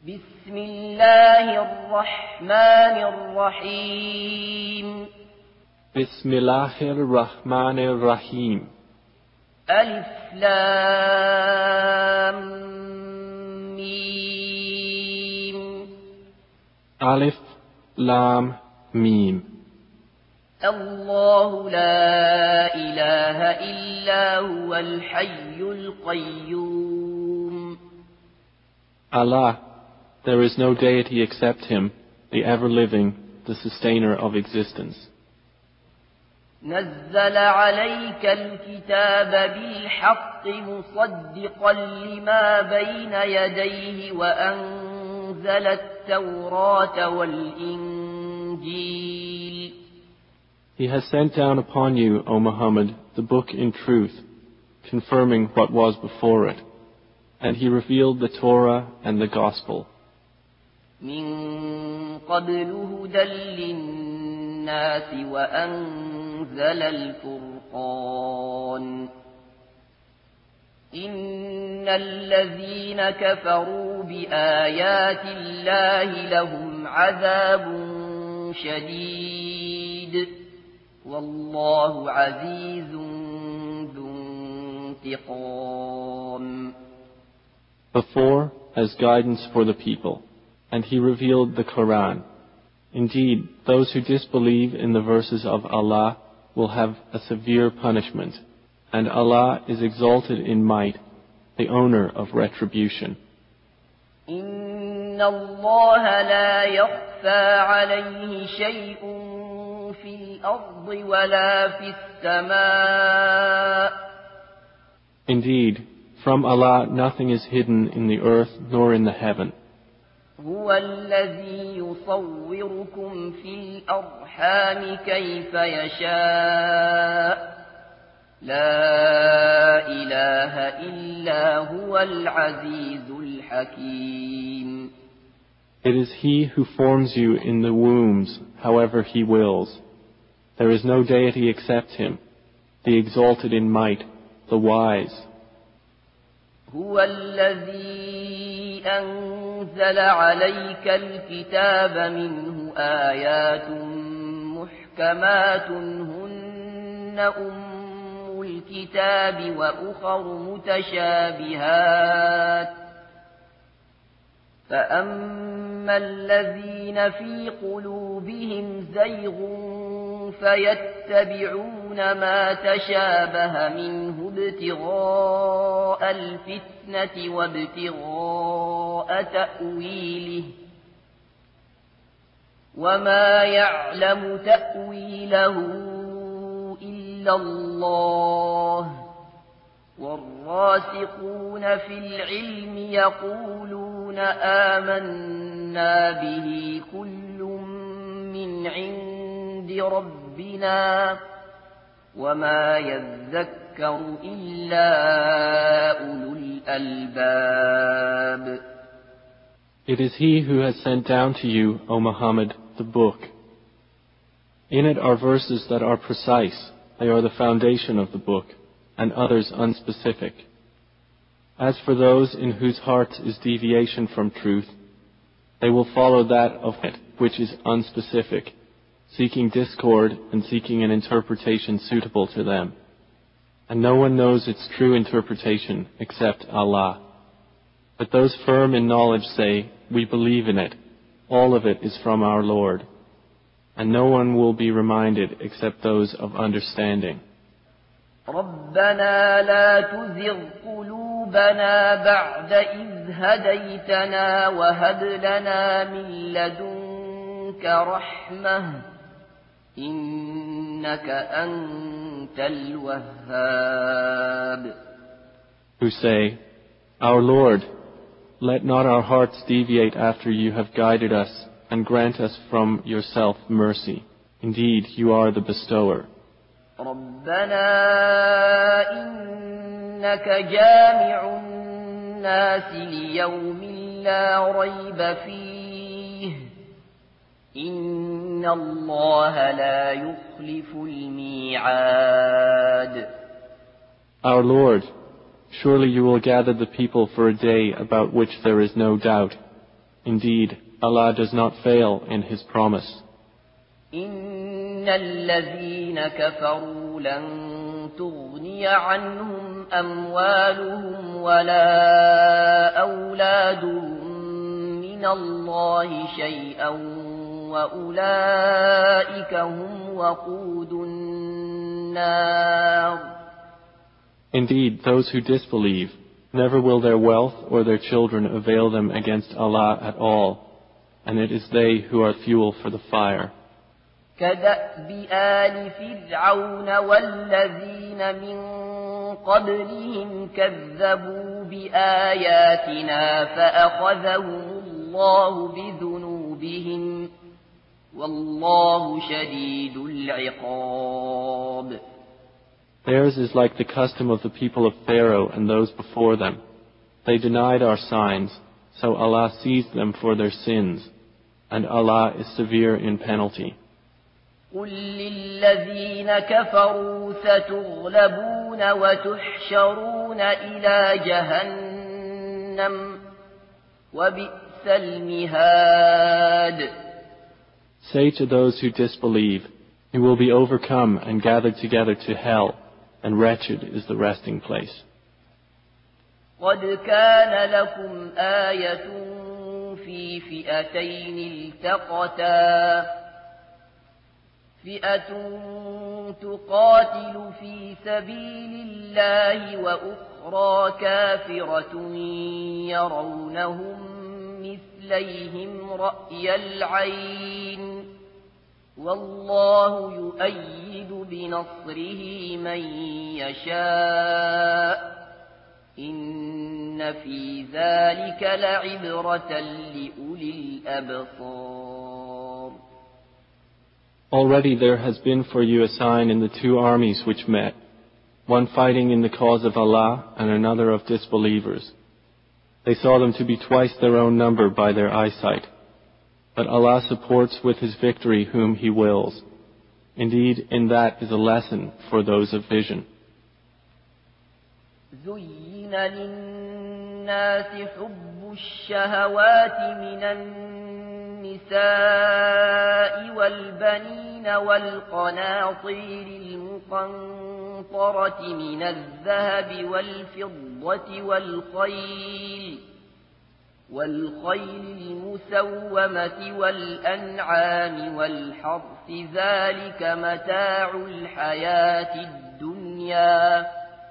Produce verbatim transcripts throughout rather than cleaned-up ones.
بسم الله الرحمن الرحيم بسم الله الرحمن الرحيم ألف لام ميم ألف لام ميم الله لا إله إلا هو الحي القيوم Allah, there is no deity except Him, the ever-living, the sustainer of existence. نزل عليك الكتاب بالحق مصدقا لما بين يديه وأنزل التوراة والإنجيل. He has sent down upon you, O Muhammad, the book in truth, confirming what was before it, and He revealed the Torah and the Gospel. من قبل هدى للناس وأنزل الفرقان إن الذين كفروا بآيات الله لهم عذاب شديد والله عزيز ذو انتقام. Before, as guidance for the people, and He revealed the Quran. Indeed, those who disbelieve in the verses of Allah will have a severe punishment, and Allah is exalted in might, the owner of retribution. إن الله لا يخفى عليه شيء في الأرض ولا في السماء. Indeed, from Allah nothing is hidden in the earth nor in the heaven. هو الذي يصوركم في الأرحام كيف يشاء لا إله إلا هو العزيز الحكيم. It is He who forms you in the wombs however He wills. There is no deity except Him, the exalted in might, the wise. هو الذي أنزل عليك الكتاب منه آيات محكمات هن أم الكتاب وأخر متشابهات فأما الذين في قلوبهم زيغ فيتبعون ما تشابه منه ابتغاء الفتنة وابتغاء تأويله وما يعلم تأويله إلا الله والراسخون في العلم يقولون آمنا به كل من عند ربنا وما يذكر إلا أولو الألباب. It is He who has sent down to you, O Muhammad, the book. In it are verses that are precise, they are the foundation of the book, and others unspecific. As for those in whose hearts is deviation from truth, they will follow that of it which is unspecific, seeking discord and seeking an interpretation suitable to them. And no one knows its true interpretation except Allah. But those firm in knowledge say, we believe in it. All of it is from our Lord. And no one will be reminded except those of understanding. ربنا لا تزغ قلوبنا بعد إذ هديتنا وهب لنا من لدنك رحمة إنك أنت الوهاب. Who say, Our Lord, let not our hearts deviate after you have guided us and grant us from yourself mercy. Indeed, you are the bestower. ربنا إنك جامع الناس ليوم لا ريب فيه إن الله لا يخلف الميعاد. Our Lord, surely you will gather the people for a day about which there is no doubt. Indeed, Allah does not fail in His promise. إن الذين كفروا لن تغني عنهم أموالهم ولا أولادهم من الله شيئا وأولئك هم وقود النار. Indeed, those who disbelieve, never will their wealth or their children avail them against Allah at all, and it is they who are fuel for the fire. كدأب آل فرعون والذين من قبلهم كذبوا بآياتنا فأخذهم الله بذنوبهم والله شديد العقاب. Theirs is like the custom of the people of Pharaoh and those before them. They denied our signs, so Allah seized them for their sins, and Allah is severe in penalty. قل للذين كفروا ستغلبون وتحشرون إلى جهنم وبئس المهاد. Say to those who disbelieve, you will be overcome and gathered together to hell, and wretched is the resting place. قد كان لكم آية في فئتين التقتا فئة تقاتل في سبيل الله وأخرى كافرة يرونهم مثليهم رأي العين والله يؤيد بنصره من يشاء إن في ذلك لعبرة لأولي الأبصار. Already there has been for you a sign in the two armies which met, one fighting in the cause of Allah and another of disbelievers. They saw them to be twice their own number by their eyesight. But Allah supports with His victory whom He wills. Indeed, in that is a lesson for those of vision. زين للناس حب الشهوات من النساء والبنين والقناطير المقنطرة من الذهب والفضة والخيل والخيل المسومة والأنعام والحرث ذلك متاع الحياة الدنيا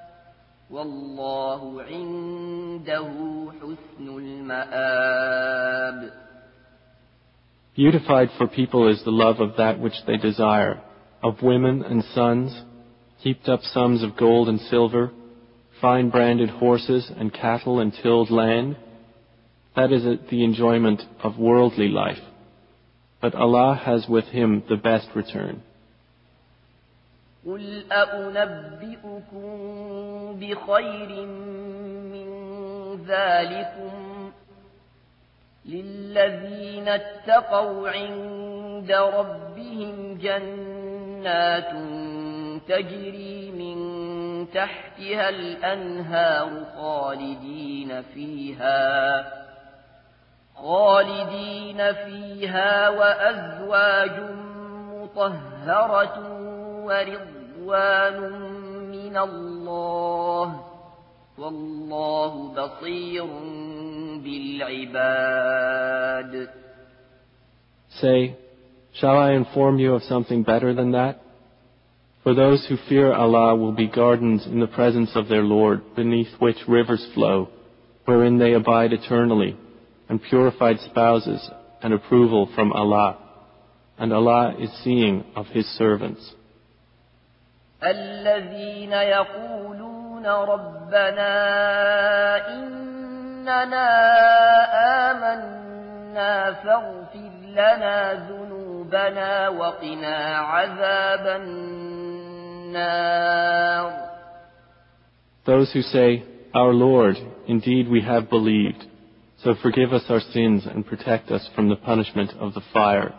والله عنده حسن المآب. Beautified for people is the love of that which they desire, of women and sons, heaped up sums of gold and silver, fine branded horses and cattle and tilled land. That is the enjoyment of worldly life. But Allah has with Him the best return. قل أأنبئكم بخير من ذلكم للذين اتقوا عند ربهم جنات تجري من تحتها الأنهار خالدين فيها خالدين فيها وأزواج مطهرة ورضوان من الله والله بصير بالعباد. Say, shall I inform you of something better than that? For those who fear Allah will be gardens in the presence of their Lord, beneath which rivers flow, wherein they abide eternally, and purified spouses and approval from Allah. And Allah is seeing of His servants. الذين يقولون ربنا إننا آمنا فاغفر لنا ذنوبنا وقنا عذاب النار. Those who say, Our Lord, indeed we have believed, so forgive us our sins and protect us from the punishment of the fire.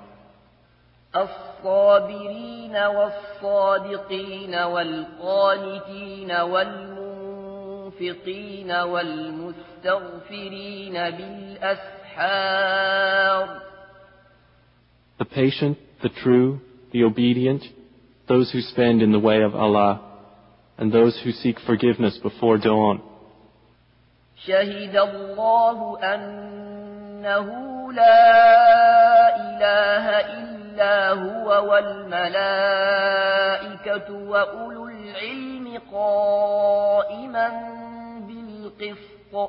الصابرين والصادقين والقانتين والمنفقين والمستغفرين بالأسحار الأسحار. The patient, the true, the obedient, those who spend in the way of Allah, and those who seek forgiveness before dawn. شهد الله أنه لا إله إلا هو والملائكة وأولو العلم قائما بالقسط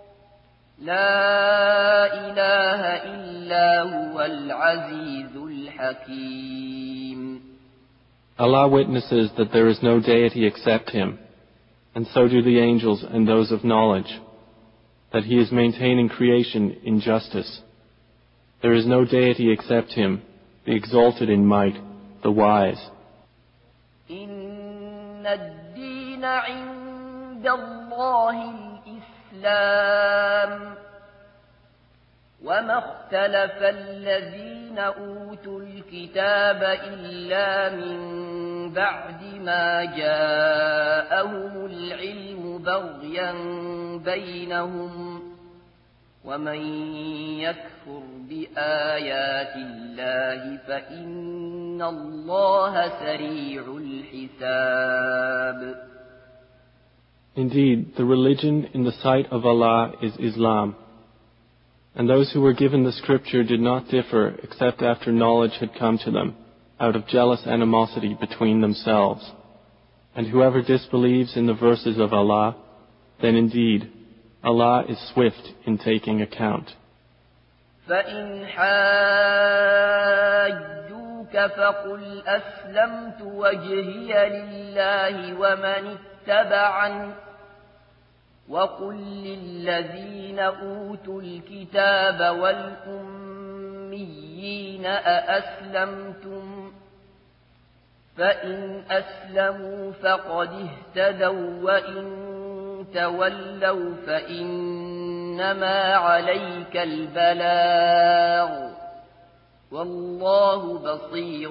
لا إله إلا هو العزيز الحكيم. Allah witnesses that there is no deity except Him, and so do the angels and those of knowledge, that He is maintaining creation in justice. There is no deity except Him, the exalted in might, the wise. إن الدين عند الله الإسلام وما اختلف الذين أوتوا الكتاب إلا من بعد ما جاءهم العلم بغيا بينهم ومن يكفر بآيات الله فإن الله سريع الحساب. Indeed, the religion in the sight of Allah is Islam. And those who were given the scripture did not differ except after knowledge had come to them, out of jealous animosity between themselves. And whoever disbelieves in the verses of Allah, then indeed Allah is swift in taking account. فَإِنْ حَاجُّوكَ فَقُلْ أَسْلَمْتُ وَجْهِيَ لِلَّهِ وَمَنِ اتَّبَعَنِ وَقُلْ لِلَّذِينَ أُوتُوا الْكِتَابَ وَالْأُمِّيِّينَ أَأَسْلَمْتُمْ فَإِنْ أَسْلَمُوا فَقَدِ اهْتَدَوْا وَإِنْ تولوا فإنما عليك البلاغ والله بصير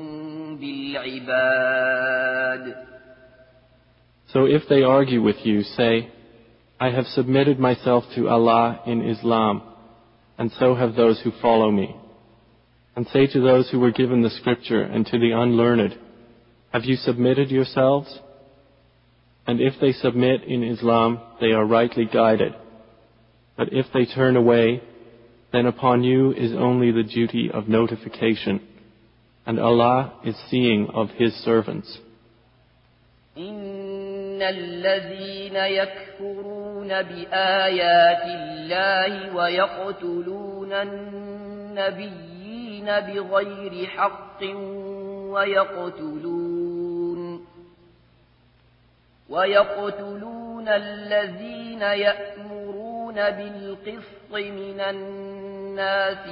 بالعباد. So if they argue with you, say, I have submitted myself to Allah in Islam, and so have those who follow me. And say to those who were given the scripture and to the unlearned, have you submitted yourselves? And if they submit in Islam, they are rightly guided. But if they turn away, then upon you is only the duty of notification, and Allah is seeing of His servants. إن الذين يكفرون بآيات الله ويقتلون النبيين بغير حق ويقتلون ويقتلون الذين يأمرون بالقسط من الناس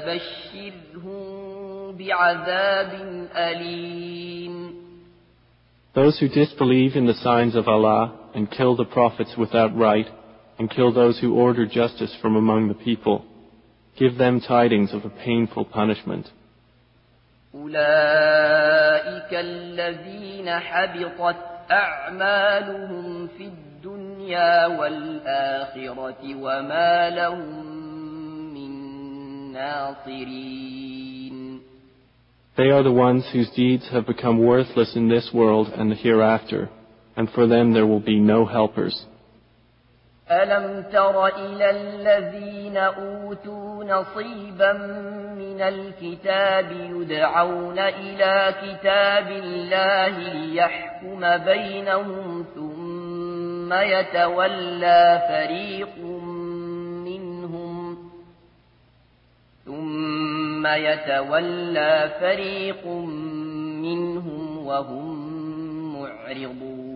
فبشرهم بعذاب أليم. Those who disbelieve in the signs of Allah and kill the prophets without right and kill those who order justice from among the people, give them tidings of a painful punishment. أولئك الذين حبطت أعمالهم في الدنيا والآخرة وما لهم من ناصرين. They are the ones whose deeds have become worthless in this world and the hereafter, and for them there will be no helpers. ألم تر إلى الذين أوتوا نصيبا من الكتاب يدعون إلى كتاب الله ليحكم بينهم ثم يتولى فريق منهم ثم يتولى فريق منهم وهم معرضون.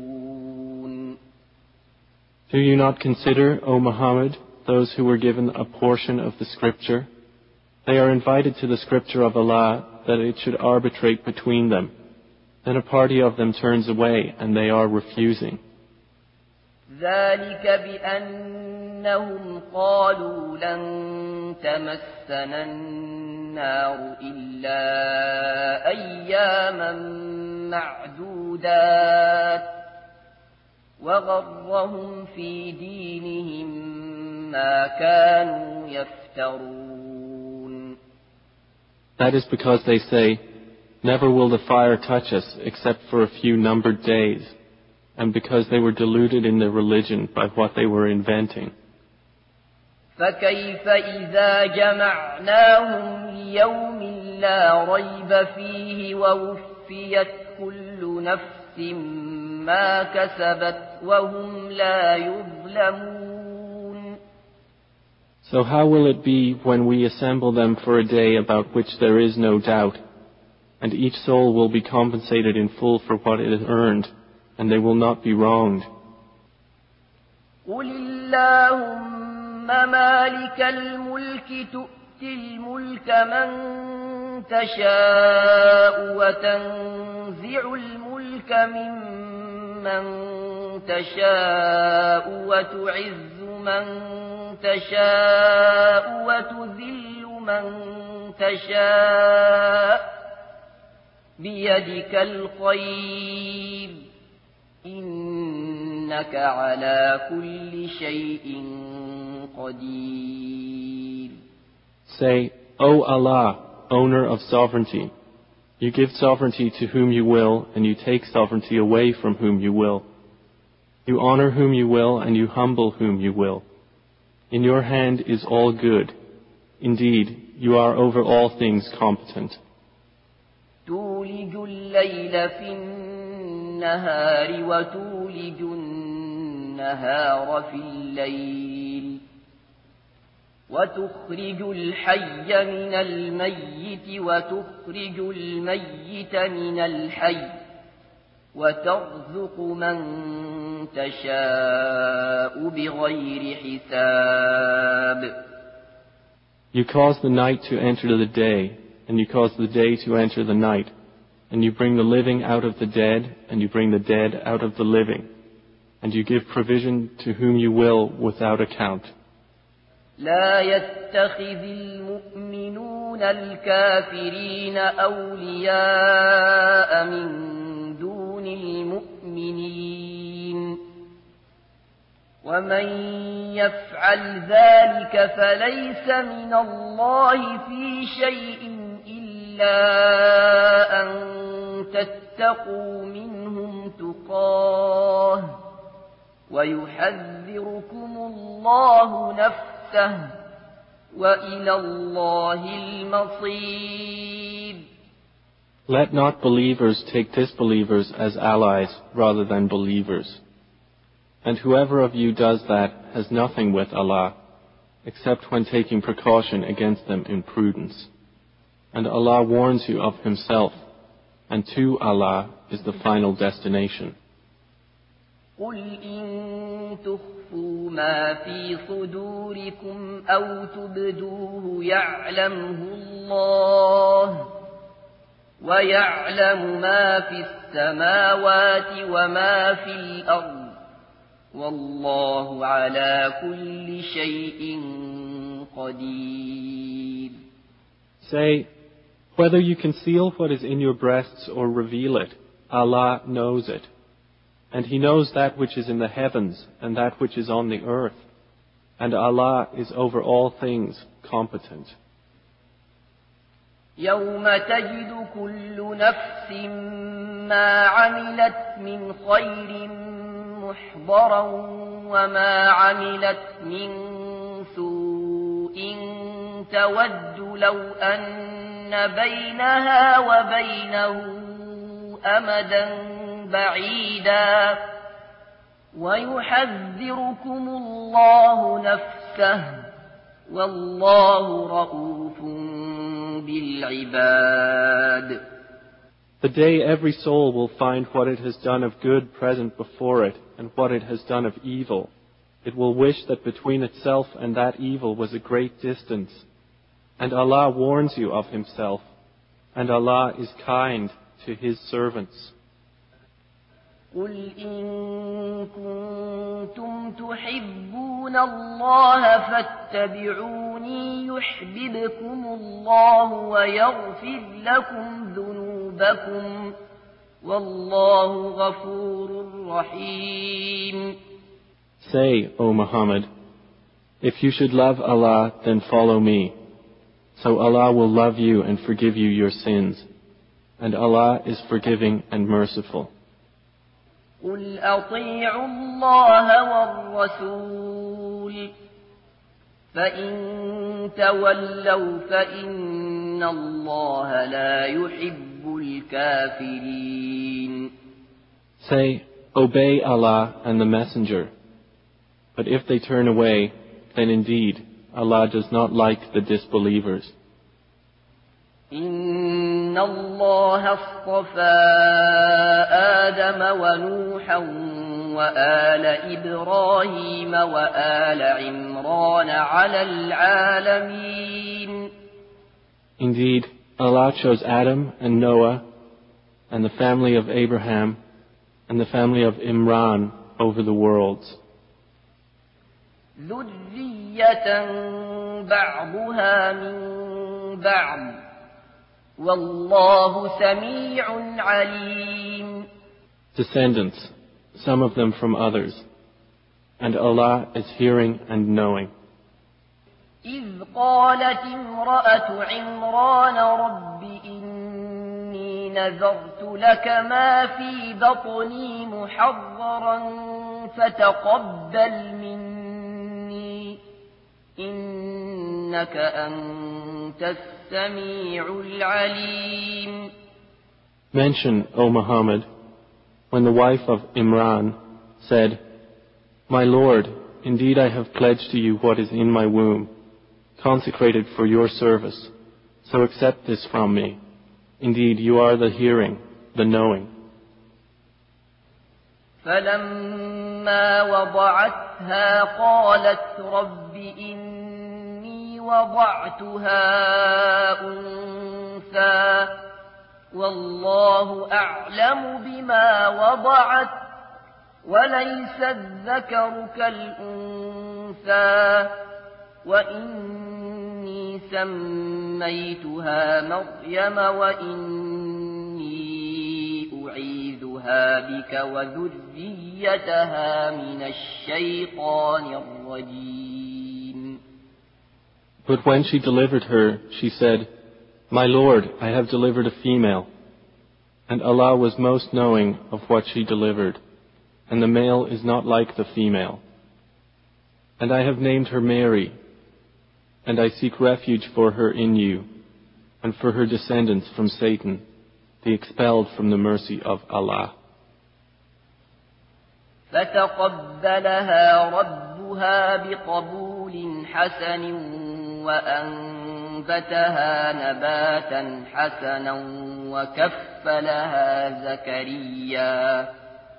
Do you not consider, O Muhammad, those who were given a portion of the scripture? They are invited to the scripture of Allah that it should arbitrate between them. Then a party of them turns away and they are refusing. ذلك بأنهم قالوا لن تمسنا النار إلا أياما معدودات وغرهم في دينهم ما كانوا يفترون. That is because they say, never will the fire touch us except for a few numbered days, and because they were deluded in their religion by what they were inventing. فكيف إذا جمعناهم ليوم لا ريب فيه ووفيت كل نفس ما كسبت وهم لا يظلمون. So how will it be when we assemble them for a day about which there is no doubt, and each soul will be compensated in full for what it has earned, and they will not be wronged? قل اللهم مالك الملك تؤتي الملك من تشاء وتنزع الملك ممن تشاء وتعز من تشاء وتذل من تشاء بيدك الخير إنك على كل شيء قدير. Say, O Allah, owner of sovereignty, you give sovereignty to whom you will, and you take sovereignty away from whom you will. You honor whom you will, and you humble whom you will. In your hand is all good. Indeed, you are over all things competent. تولج الليل في النهار وتولج النهار في الليل وتخرج الحي من الميت وتخرج الميت من الحي وترزق من تشاء بغير حساب. You cause the night to enter the day, and you cause the day to enter the night, and you bring the living out of the dead, and you bring the dead out of the living, and you give provision to whom you will without account. لا يتخذ المؤمنون الكافرين أولياء من دون المؤمنين ومن يفعل ذلك فليس من الله في شيء إلا أن تتقوا منهم تقاه ويحذركم الله نفسه وإلى الله المصير. Let not believers take disbelievers as allies rather than believers. And whoever of you does that has nothing with Allah, except when taking precaution against them in prudence. And Allah warns you of Himself, and to Allah is the final destination. قل إن تخفوا ما في صدوركم أو تبدوه يعلمه الله ويعلم ما في السماوات وما في الأرض والله على كل شيء قدير. Say, whether you conceal what is in your breasts or reveal it, Allah knows it. And He knows that which is in the heavens and that which is on the earth. And Allah is over all things competent. يوم تجد كل نفس ما عملت من خير محضرا وما عملت من سوء تود لو أن بينها وبينه أمدا بعيدا ويحذركم الله نفسه والله رؤوف بالعباد. The day every soul will find what it has done of good present before it and what it has done of evil. It will wish that between itself and that evil was a great distance. And Allah warns you of Himself, and Allah is kind to His servants. قل إن كنتم تحبون الله فاتبعوني يحببكم الله ويغفر لكم ذنوبكم والله غفور رحيم. Say, O Muhammad, If you should love Allah, then follow me. So Allah will love you and forgive you your sins. And Allah is forgiving and merciful. قل أطيعوا الله والرسول فإن تولوا فإن الله لا يحب الكافرين. Say, obey Allah and the Messenger. But if they turn away, then indeed Allah does not like the disbelievers. إن الله اصطفى آدم ونوحا وآل إبراهيم وآل عمران على العالمين. Indeed, Allah chose Adam and Noah and the family of Abraham and the family of Imran over the worlds. ذرية بعضها من بعض والله سميع عليم. Descendants, some of them from others, and Allah is hearing and knowing. إذ قالت امرأة عمران رب إني نذرت لك ما في بطني محررا فتقبل مني إنك أنت السميع العليم. Mention, O Muhammad, when the wife of Imran said, My Lord, indeed I have pledged to you what is in my womb, consecrated for your service, so accept this from me. Indeed, you are the hearing, the knowing. فلما وضعتها قالت رب إني وضعتها أنثى والله أعلم بما وضعت وليس الذكر كالأنثى وإني سميتها مريم وإني أعيذها بك وذريتها من الشيطان الرجيم. But when she delivered her, she said, My Lord, I have delivered a female. And Allah was most knowing of what she delivered, and the male is not like the female. And I have named her Mary, and I seek refuge for her in you, and for her descendants from Satan, the expelled from the mercy of Allah. فتقبلها ربها بقبول حسن وأنبتها نباتا حسنا وكفلها زكريا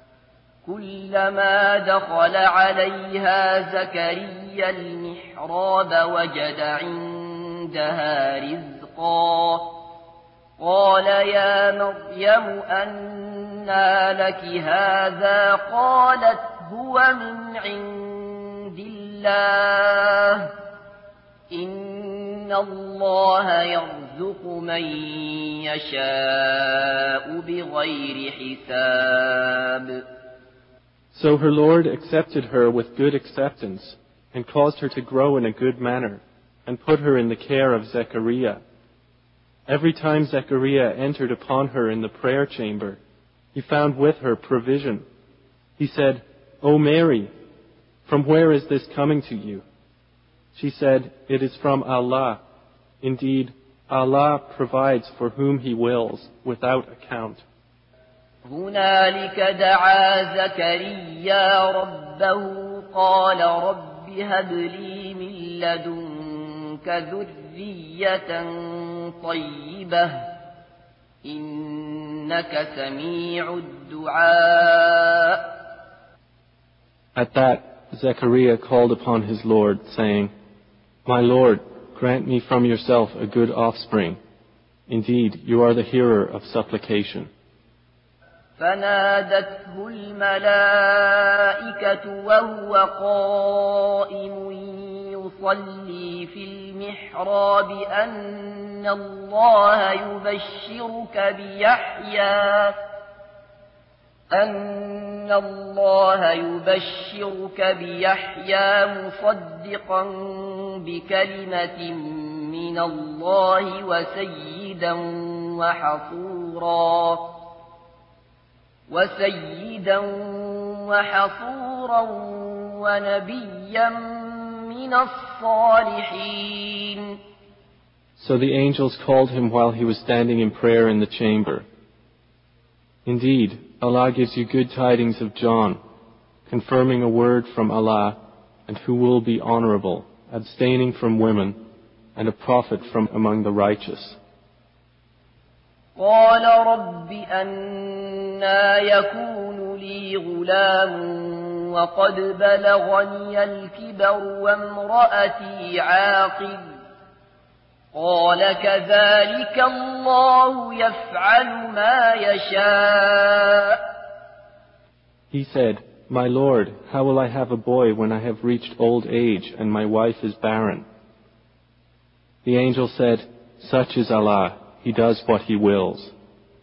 كلما دخل عليها زكريا المحراب وجد عندها رزقا قال يا مريم أنى لك هذا قالت هو من عند الله إن الله يرزق من يشاء بغير حساب. So her Lord accepted her with good acceptance and caused her to grow in a good manner and put her in the care of Zechariah. Every time Zechariah entered upon her in the prayer chamber, he found with her provision. He said, O Mary, from where is this coming to you? She said, It is from Allah. Indeed, Allah provides for whom He wills without account. هنالك دعا زكريا ربه قال رب هب لي من لدنك ذرية طيبة إنك سميع الدعاء. At that, Zechariah called upon his Lord, saying, My Lord, grant me from yourself a good offspring. Indeed, you are the hearer of supplication. فنادته الملائكة وهو قائم يصلي في المحراب أن الله يبشرك بيحيى أن الله يبشرك بيحيى مصدقا بكلمة من الله وسيدا وحصورا وسيدا وحصورا ونبيا من الصالحين. So the angels called him while he was standing in prayer in the chamber. Indeed, Allah gives you good tidings of John, confirming a word from Allah, and who will be honorable, abstaining from women, and a prophet from among the righteous. قال رب أنى يكون لي غلام وقد بلغني الكبر وامرأتي عاقر قال كذلك الله يفعل ما يشاء. He said, My Lord, how will I have a boy when I have reached old age and my wife is barren? The angel said, Such is Allah, He does what He wills.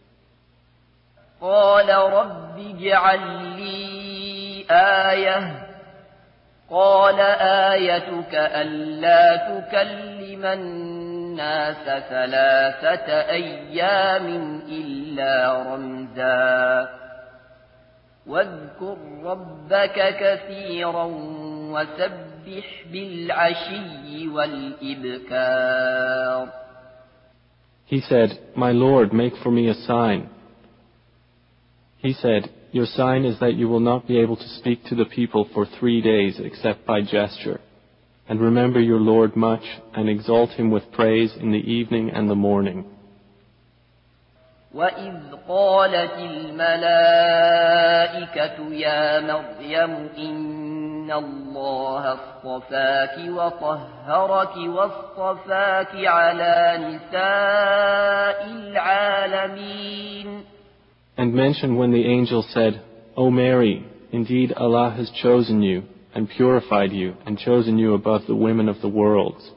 قال رب اجعل لي آية قال آيتك ألا تكلم الناس ثلاثة أيام إلا رمزا واذكر ربك كثيرا وسبح بالعشي والإبكار. He said, My Lord, make for me a sign. He said, Your sign is that you will not be able to speak to the people for three days except by gesture. And remember your Lord much and exalt Him with praise in the evening and the morning. وَإِذْ قَالَتِ الْمَلَائِكَةُ يَا مَرْيَمُ إِنَّ اللَّهَ اصْطَفَاكِ وَطَهَّرَكِ وَاصْطَفَاكِ عَلَى نِسَاءِ الْعَالَمِينَ. And mention when the angel said, O Mary, indeed Allah has chosen you and purified you and chosen you above the women of the worlds.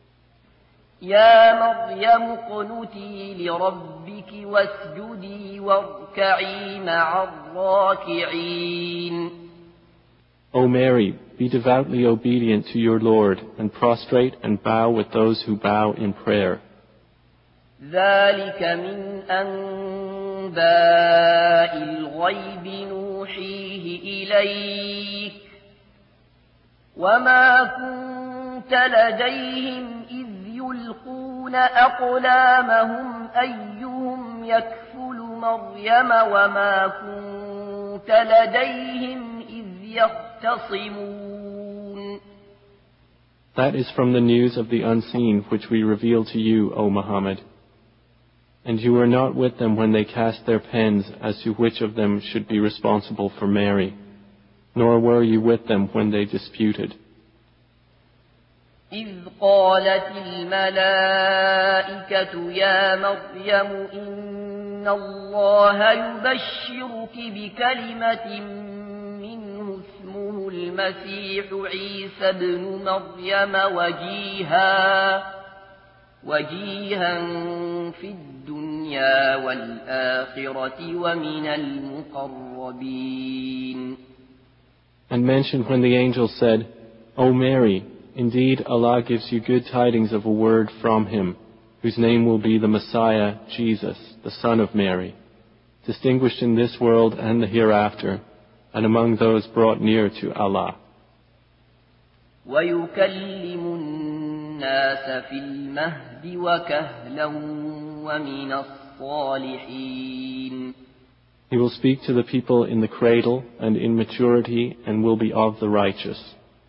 يا مريم اقنتي لربك واسجدي واركعي مع الراكعين. O Mary, be devoutly obedient to your Lord and prostrate and bow with those who bow in prayer. ذلك من أنباء الغيب نوحيه إليك وما كنت لديهم إذ يلقون أقلامهم أيهم يكفل مريم وما كنت لديهم إذ يختصمون. That is from the news of the unseen which we reveal to you, O Muhammad. And you were not with them when they cast their pens as to which of them should be responsible for Mary, nor were you with them when they disputed. إذ قالت الملائكة يا مريم إن الله يبشرك بكلمة منه اسمه المسيح عيسى ابن مريم وجيها وجيها في الدنيا والآخرة ومن المقربين. And mention when the angel said, O Mary, indeed Allah gives you good tidings of a word from Him, whose name will be the Messiah, Jesus, the Son of Mary, distinguished in this world and the hereafter, and among those brought near to Allah. وَيُكَلِّمُ النَّاسَ فِي الْمَهْدِ وَكَهْلًا وَمِنَ الصَّالِحِينَ. He will speak to the people in the cradle and in maturity and will be of the righteous.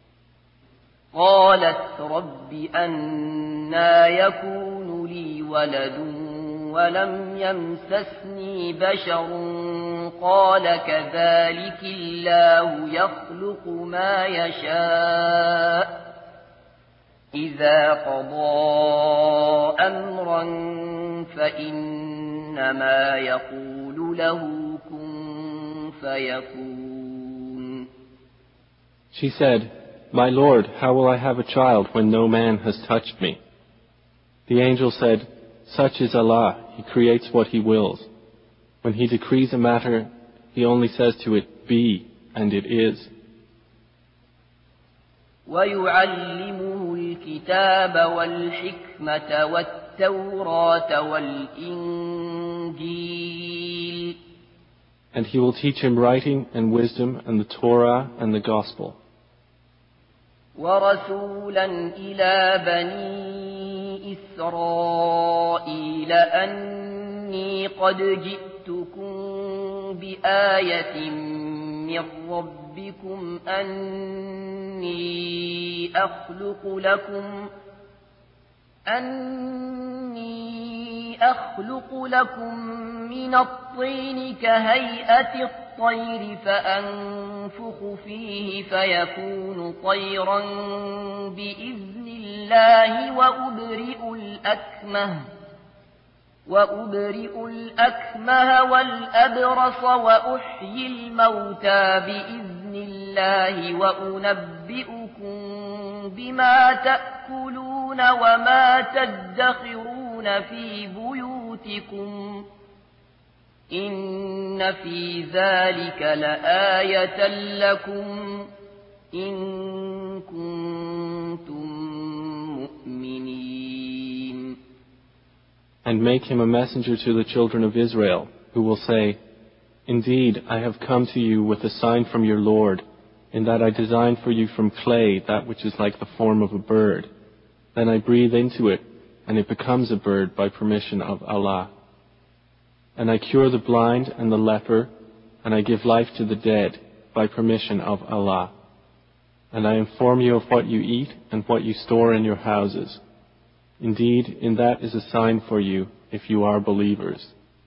قالت رب أنى يكون لي ولد ولم يمسسني بشر قال كذلك الله يخلق ما يشاء إذا قضى أمرا فإنما يقول له كن فيكون. She said, My Lord, how will I have a child when no man has touched me? The angel said, Such is Allah, He creates what He wills. When He decrees a matter, he only says to it, be, and it is. ويعلمه الكتاب والحكمة والتوراة والإنجيل. And he will teach him writing and wisdom and the Torah and the Gospel. ورسولا إلى بني إسرائيل أني قد جئتكم بآية من ربكم أني أخلق لكم أني أخلق لكم من الطين كهيئة الطير فأنفخ فيه فيكون طيرا بإذن الله وأبرئ الأكمه وأبرئ الأكمه والأبرص وأحيي الموتى بإذن الله وأنبئكم بما تأكلون وما تدخرون في بيوتكم إن في ذلك لآية لكم إن كنتم مؤمنين. And make him a messenger to the children of Israel, who will say, Indeed, I have come to you with a sign from your Lord, in that I designed for you from clay that which is like the form of a bird. Then I breathe into it, and it becomes a bird by permission of Allah. And I cure the blind and the leper, and I give life to the dead by permission of Allah. And I inform you of what you eat and what you store in your houses. Indeed, in that is a sign for you, if you are believers.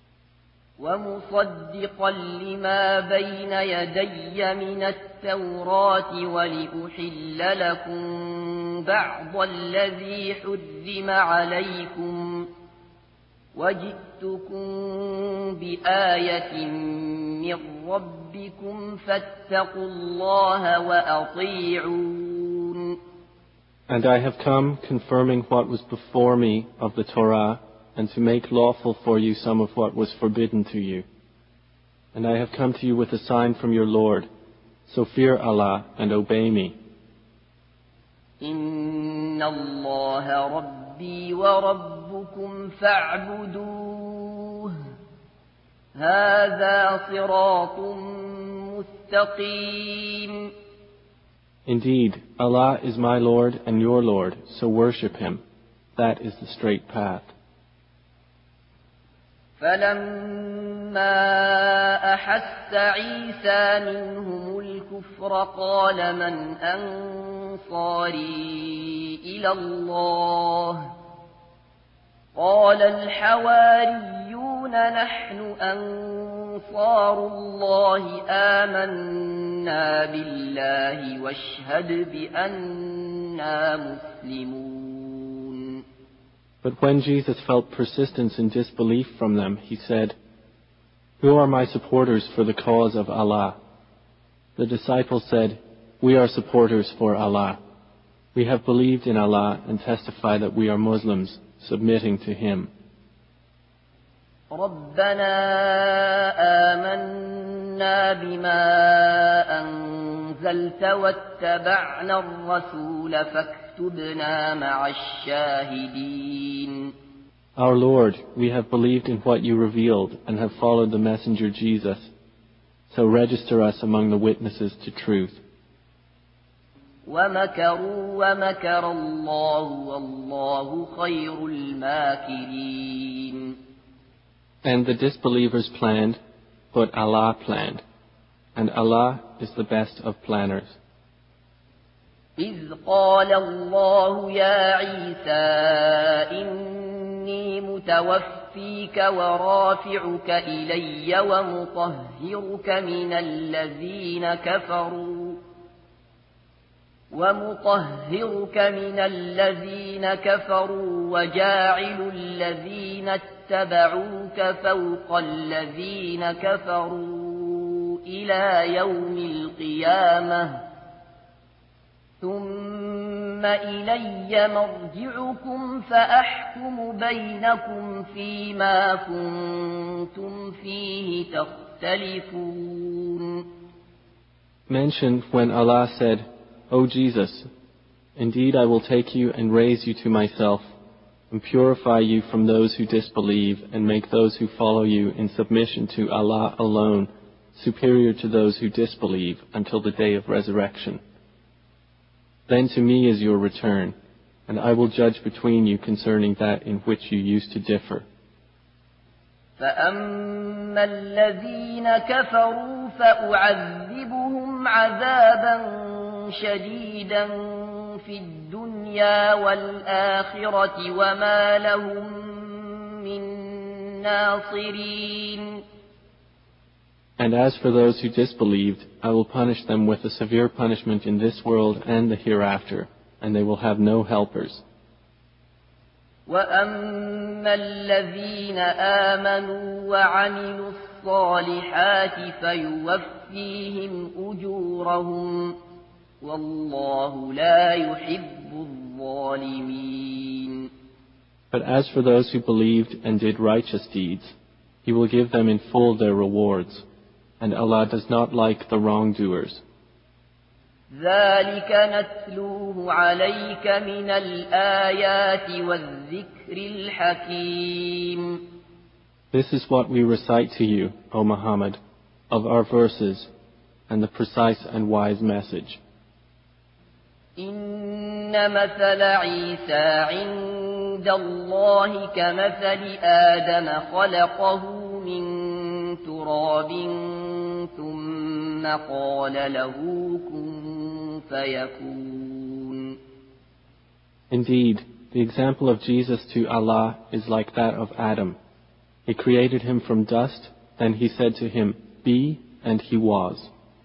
ومصدقا لما بين يدي من التوراة ولأحل لكم بعض الذي حرم عليكم وجئتكم بآية من ربكم فاتقوا الله وأطيعون. And I have come confirming what was before me of the Torah, and to make lawful for you some of what was forbidden to you. And I have come to you with a sign from your Lord, so fear Allah and obey me. إن الله ربي وربكم فاعبدوه هذا صراط مستقيم. Indeed, Allah is my Lord and your Lord, so worship Him. That is the straight path. فلما أحس عيسى منهم الكفر قال من أنصاري إلى الله قال الحواريون نحن أنصار الله آمنا بالله واشهد بأننا مسلمون. But when Jesus felt persistence in disbelief from them, he said, Who are my supporters for the cause of Allah? The disciples said, We are supporters for Allah. We have believed in Allah and testify that we are Muslims, submitting to Him. ربنا آمنا بما أنزلت واتبعنا الرسول فاكتبنا مع الشاهدين. Our Lord, we have believed in what you revealed and have followed the messenger Jesus. So register us among the witnesses to truth. ومكروا ومكر الله والله خير الماكرين. And the disbelievers planned, but Allah planned, and Allah is the best of planners. إذ قال الله يا عيسى إني متوفيك ورافعك إلي ومطهرك من الذين كفروا ومطهرك من الذين كفروا وجاعل الذين اتبعوك فوق الذين كفروا إلى يوم القيامة ثم إلي مرجعكم فأحكم بينكم فيما كنتم فيه تختلفون. تختلفون. Mention when Allah said, O Jesus, indeed I will take you and raise you to myself, and purify you from those who disbelieve, and make those who follow you in submission to Allah alone superior to those who disbelieve until the day of resurrection. Then to me is your return, and I will judge between you concerning that in which you used to differ. فأما الذين كفروا فأعذبهم عذابا شديدا في الدنيا والآخرة وما لهم من ناصرين. And as for those who disbelieved, I will punish them with a severe punishment in this world and the hereafter, and they will have no helpers. وَأَمَّا الَّذِينَ آمَنُوا وَعَمِلُوا الصَّالِحَاتِ فَيُوَفِّيهِمْ أُجُورَهُمْ وَاللَّهُ لَا يُحِبُّ الظَّالِمِينَ. But as for those who believed and did righteous deeds, He will give them in full their rewards, and Allah does not like the wrongdoers. ذَلِكَ نَتْلُوهُ عَلَيْكَ مِنَ الْآيَاتِ وَالذِّكْرِ الْحَكِيمِ. This is what we recite to you, O Muhammad, of our verses and the precise and wise message. إِنَّ مَثَلَ عِيسَى عِندَ اللَّهِ كَمَثَلِ آدَمَ خَلَقَهُ مِنْ تُرَابٍ ثُمَّ قَالَ لَهُ كُنْ فَيَكُونُ. Indeed, the example of Jesus to Allah is like that of Adam. He created him from dust, then He said to him, Be, and he was.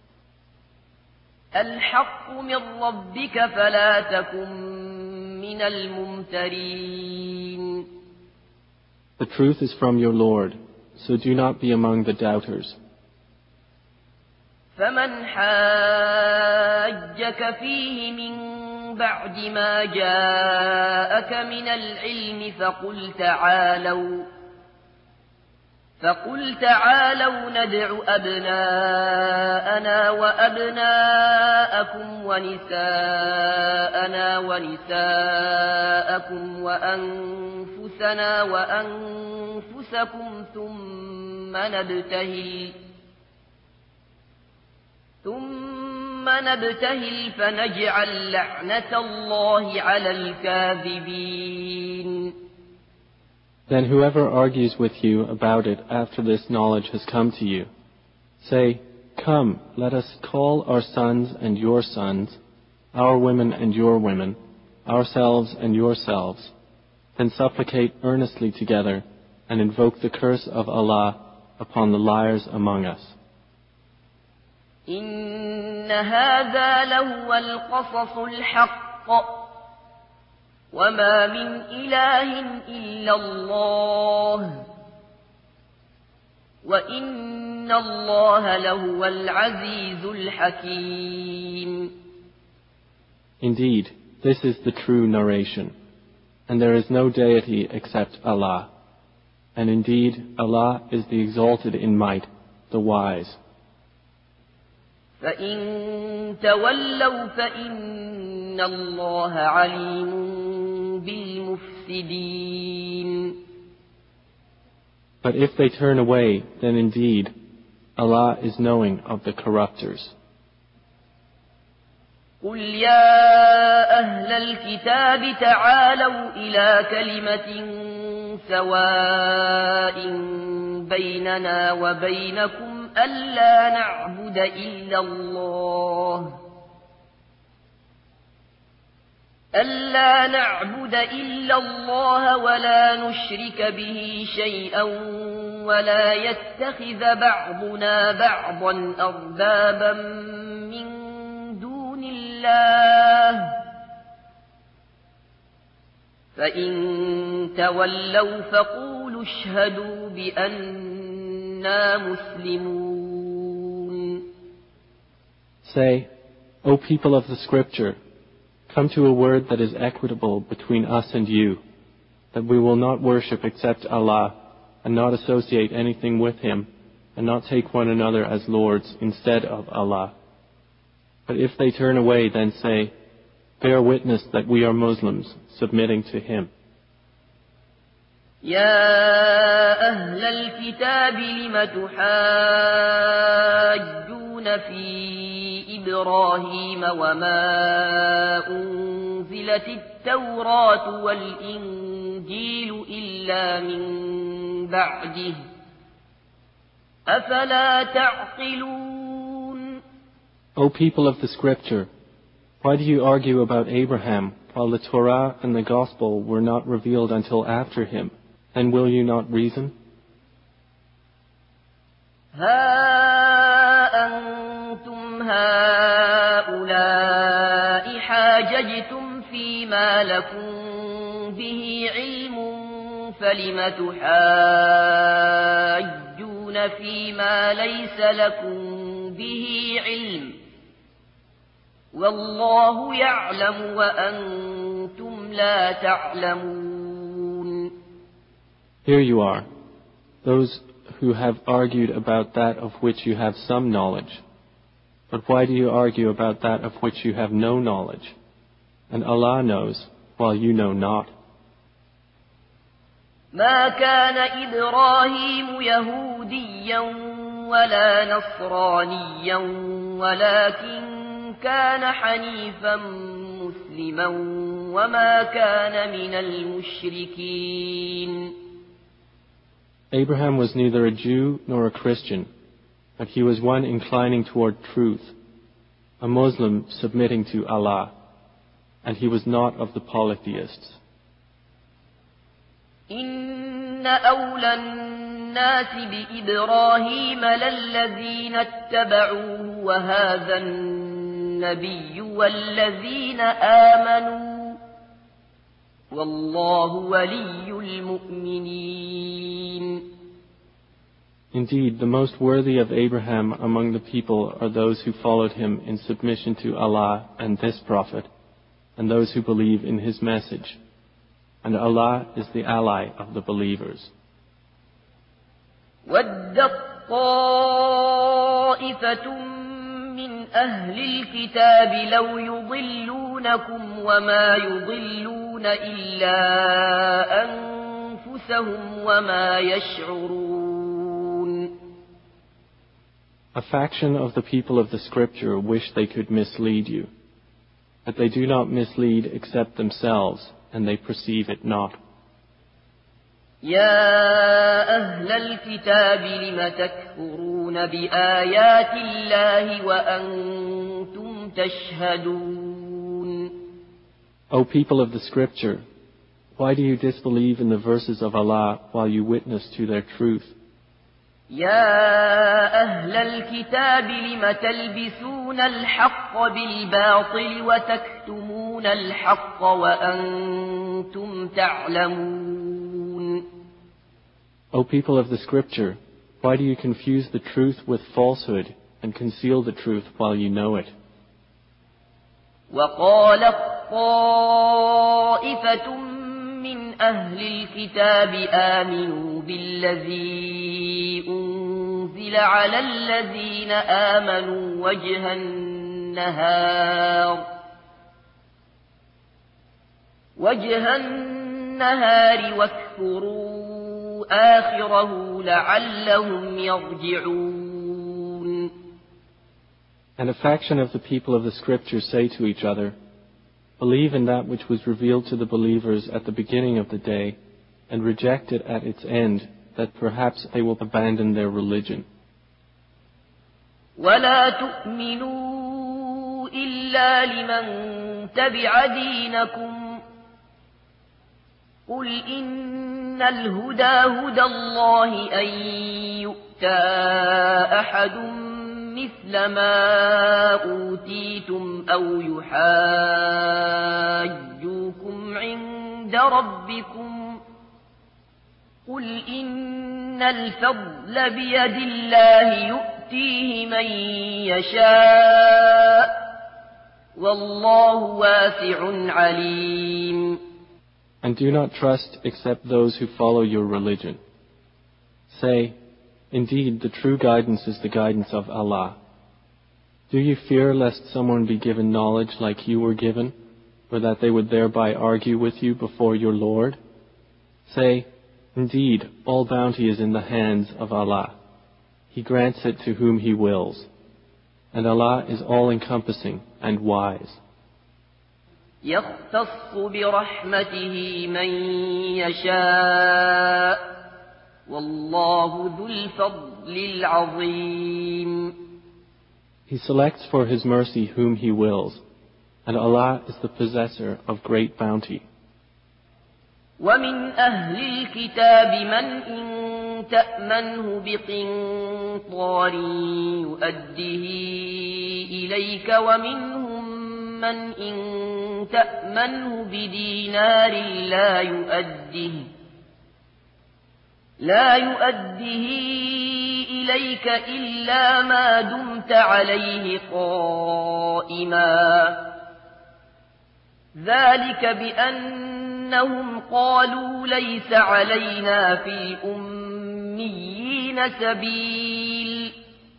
الحق من ربك فلا تكن من الممترين. The truth is from your Lord, so do not be among the doubters. فمن حاجك فيه من بعد ما جاءك من العلم فقل تعالوا فقل تعالوا ندع أبناءنا وأبناءكم ونساءنا ونساءكم وأنفسنا وأنفسكم ثم نبتهل ثم نبتهل فنجعل لعنة الله على الكاذبين. Then whoever argues with you about it after this knowledge has come to you, say, Come, let us call our sons and your sons, our women and your women, ourselves and yourselves, then supplicate earnestly together and invoke the curse of Allah upon the liars among us. إن هذا لهو القصص الحق وما من إله إلا الله وإن الله لهو العزيز الحكيم. Indeed, this is the true narration, and there is no deity except Allah. And indeed, Allah is the exalted in might, the wise. فإن تولوا فإن الله عليم بالمفسدين. But if they turn away, then indeed, Allah is knowing of the corrupters. قل يا أهل الكتاب تعالوا إلى كلمة سواء بيننا وبينكم ألا نعبد إلا الله ألا نعبد إلا الله ولا نشرك به شيئا ولا يتخذ بعضنا بعضا أربابا من دون الله فإن تولوا فقولوا اشهدوا بأننا مسلمون. Say, O people of the Scripture, come to a word that is equitable between us and you, that we will not worship except Allah and not associate anything with Him, and not take one another as lords instead of Allah. But if they turn away, then say, bear witness that we are Muslims, submitting to Him. يا أهل الكتاب لم تحاجون في إبراهيم وما أنزلت التوراة والإنجيل إلا من بعده أفلا تعقلون. O people of the Scripture, why do you argue about Abraham while the Torah and the Gospel were not revealed until after him? Then will you not reason? ها أنتم هؤلاء حاججتم فيما لكم به علم فلم تحاجون فيما ليس لكم به علم والله يعلم وأنتم لا تعلمون. Here you are, those who have argued about that of which you have some knowledge. But why do you argue about that of which you have no knowledge? And Allah knows, while you know not. ما كان إبراهيم يهوديا ولا نصرانيا ولكن كان حنيفا مسلما وما كان من المشركين. Abraham was neither a Jew nor a Christian, but he was one inclining toward truth, a Muslim submitting to Allah, and he was not of the polytheists. إن أولى الناس بإبراهيم للذين اتبعوه وهذا النبي والذين آمنوا والله ولي المؤمنين. Indeed, the most worthy of Abraham among the people are those who followed him in submission to Allah and this Prophet, and those who believe in his message. And Allah is the ally of the believers. وَدَّت طَّائِفَةٌ مِّنْ أَهْلِ الْكِتَابِ لَوْ يُضِلُّونَكُمْ وَمَا يُضِلُّونَ إِلَّا أَنفُسَهُمْ وَمَا يَشْعُرُونَ. A faction of the people of the Scripture wish they could mislead you, but they do not mislead except themselves, and they perceive it not. يا أهل الكتاب لم تكفرون بآيات الله وأنتم تشهدون. O people of the Scripture, why do you disbelieve in the verses of Allah while you witness to their truth? يا أهل الكتاب لم تلبسون الحق بالباطل وتكتمون الحق وأنتم تعلمون. O people of the Scripture, why do you confuse the truth with falsehood and conceal the truth while you know it? وقالت طائفة من أهل الكتاب آمنوا بالذي أنزل على الذين آمنوا وجه النهار وجه النهار واكفروا آخره لعلهم يرجعون. And a faction of the people of the Scripture say to each other, believe in that which was revealed to the believers at the beginning of the day, and reject it at its end, that perhaps they will abandon their religion. ولا تؤمنوا إلا لمن تبع دينكم قل إن الهدى هدى الله أن يؤتى أحد مثل ما أوتيتم أو يحاجوكم عند ربكم قل إن الفضل بيد الله يؤتيه من يشاء والله واسع عليم. And do not trust except those who follow your religion. Say, Indeed, the true guidance is the guidance of Allah. Do you fear lest someone be given knowledge like you were given, or that they would thereby argue with you before your Lord? Say, indeed, all bounty is in the hands of Allah. He grants it to whom He wills. And Allah is all-encompassing and wise. يختص برحمته من يشاء والله ذو الفضل العظيم. He selects for His mercy whom He wills, and Allah is the possessor of great bounty. ومن أهل الكتاب من إن تأمنه بقنطار يؤده إليك ومنهم من إن تأمنه بدينار لا يؤده لا يؤده إليك إلا ما دمت عليه قائما ذلك بأنهم قالوا ليس علينا في الأميين سبيل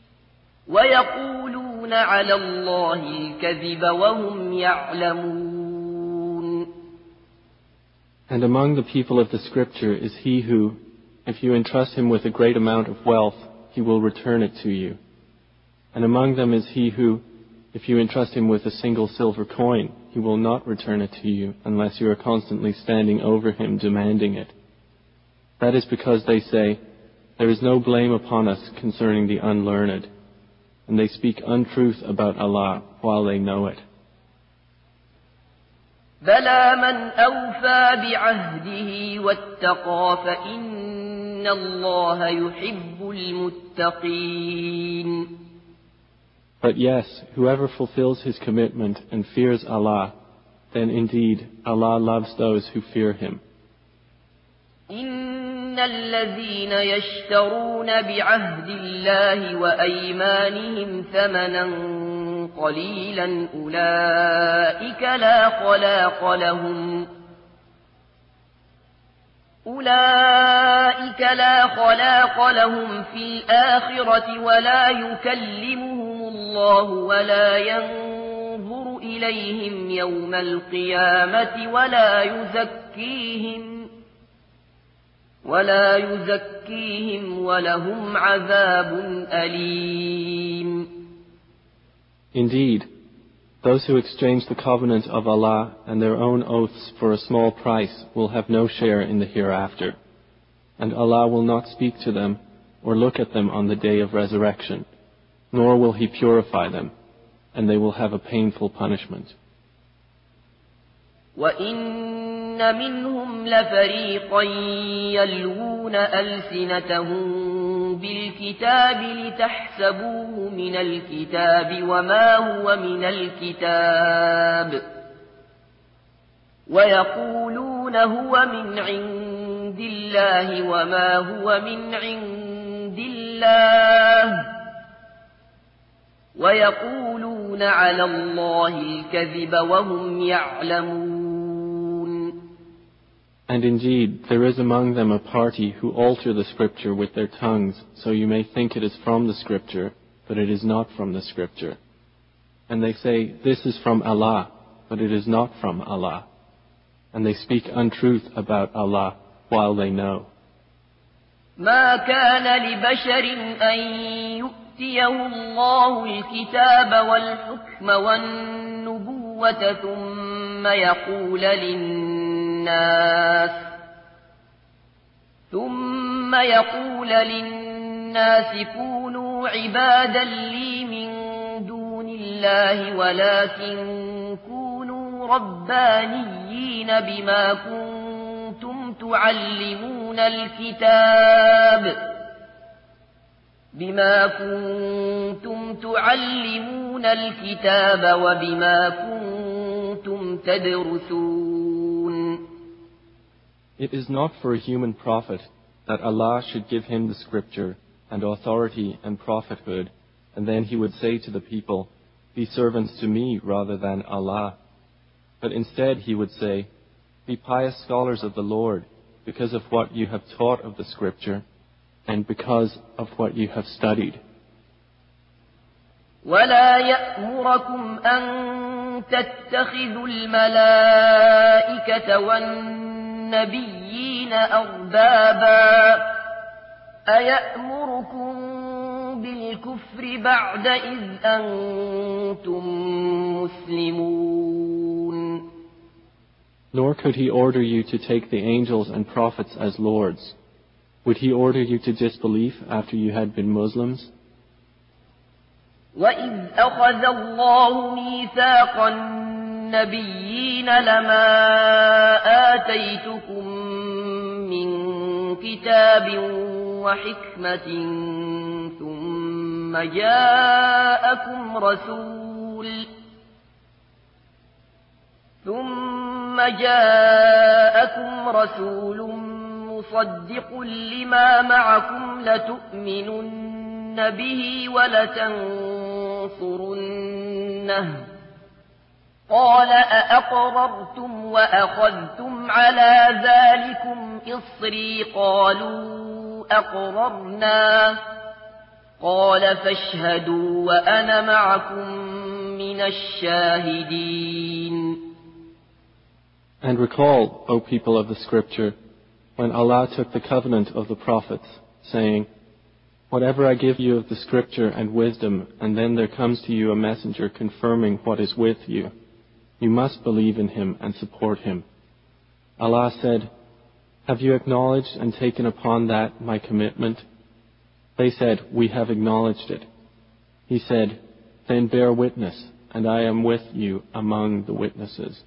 ويقولون على الله الكذب وهم يعلمون. And among the people of the scripture is he who, if you entrust him with a great amount of wealth, he will return it to you. And among them is he who, if you entrust him with a single silver coin, he will not return it to you unless you are constantly standing over him demanding it. That is because they say, there is no blame upon us concerning the unlearned, and they speak untruth about Allah while they know it. بلى من أوفى بعهده واتقى فإن الله يحب المتقين. But yes, whoever fulfills his commitment and fears Allah, then indeed Allah loves those who fear Him. إن الذين يشترون بعهد الله وأيمانهم ثمنا قليلا أولئك لا خلاق لهم أولئك لا خلاق لهم في الآخرة ولا يكلمهم الله ولا ينظر إليهم يوم القيامة ولا يزكيهم ولا يزكيهم ولهم عذاب أليم. Indeed, those who exchange the covenant of Allah and their own oaths for a small price will have no share in the hereafter, and Allah will not speak to them or look at them on the day of resurrection, nor will He purify them, and they will have a painful punishment. وَإِنَّ مِنْهُمْ لَفَرِيقًا يَلْوُونَ أَلْسِنَتَهُم بِالْكِتَابِ لِتَحْسَبُوهُ مِنَ الْكِتَابِ وَمَا هُوَ مِنَ الْكِتَابِ وَيَقُولُونَ هُوَ مِنْ عِندِ اللَّهِ وَمَا هُوَ مِنْ عِندِ اللَّهِ وَيَقُولُونَ عَلَى اللَّهِ الْكَذِبَ وَهُمْ يَعْلَمُونَ. And indeed, there is among them a party who alter the scripture with their tongues, so you may think it is from the scripture, but it is not from the scripture. And they say, this is from Allah, but it is not from Allah. And they speak untruth about Allah while they know. ما كان لبشر أن يؤتيه الله الكتاب والحكم والنبوة ثم يقول للناس ثم يقول للناس كونوا عبادا لي من دون الله ولكن كونوا ربانيين بما كنتم تعلمون الكتاب بما كنتم تعلمون الكتاب وبما كنتم تدرسون. It is not for a human prophet that Allah should give him the scripture and authority and prophethood, and then he would say to the people, be servants to me rather than Allah. But instead he would say, be pious scholars of the Lord because of what you have taught of the scripture, and because of what you have studied. ولا يأمركم أن تتخذوا الملائكة والنبيين أربابا أيأمركم بالكفر بعد إذ أنتم مسلمون. Nor could he order you to take the angels and prophets as lords. Would he order you to disbelief after you had been Muslims? وَإِذْ أَخَذَ اللَّهُ مِيثَاقَ النَّبِيِّينَ لَمَا آتَيْتُكُم مِّن كِتَابٍ وَحِكْمَةٍ ثُمَّ جَاءَكُمْ رَسُولٌ ثُمَّ جَاءَكُمْ رَسُولٌ مُصَدِّقٌ لِّمَا مَعَكُمْ لَتُؤْمِنُنَّ بِهِ ولتنصرنه قال أأقررتم وأخذتم على ذلكم إصري قالوا أقررنا قال فاشهدوا وأنا معكم من الشاهدين. And recall, O people of the scripture, when Allah took the covenant of the prophets, saying, whatever I give you of the scripture and wisdom, and then there comes to you a messenger confirming what is with you, you must believe in him and support him. Allah said, have you acknowledged and taken upon that my commitment? They said, we have acknowledged it. He said, then bear witness, and I am with you among the witnesses.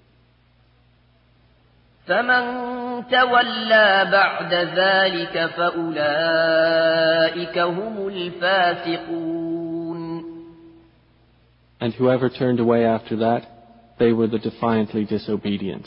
فمن تولى بعد ذلك فأولئك هم الفاسقون. And whoever turned away after that, they were the defiantly disobedient.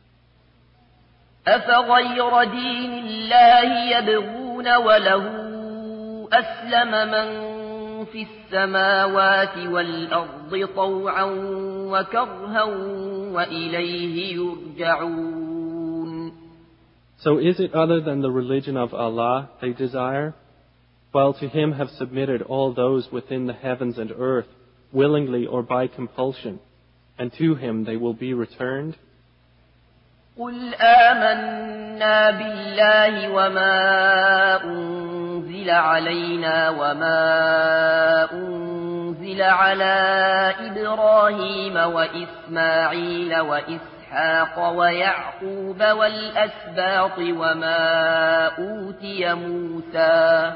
أفغير دين الله يبغون وله أسلم من في السماوات والأرض طوعا وكرها وإليه يرجعون. So is it other than the religion of Allah they desire? While to him have submitted all those within the heavens and earth, willingly or by compulsion, and to him they will be returned? قل آمنا بالله وما أنزل علينا وما أنزل على إبراهيم وإسماعيل وإسحاق ويعقوب والأسباط وما أوتي موسى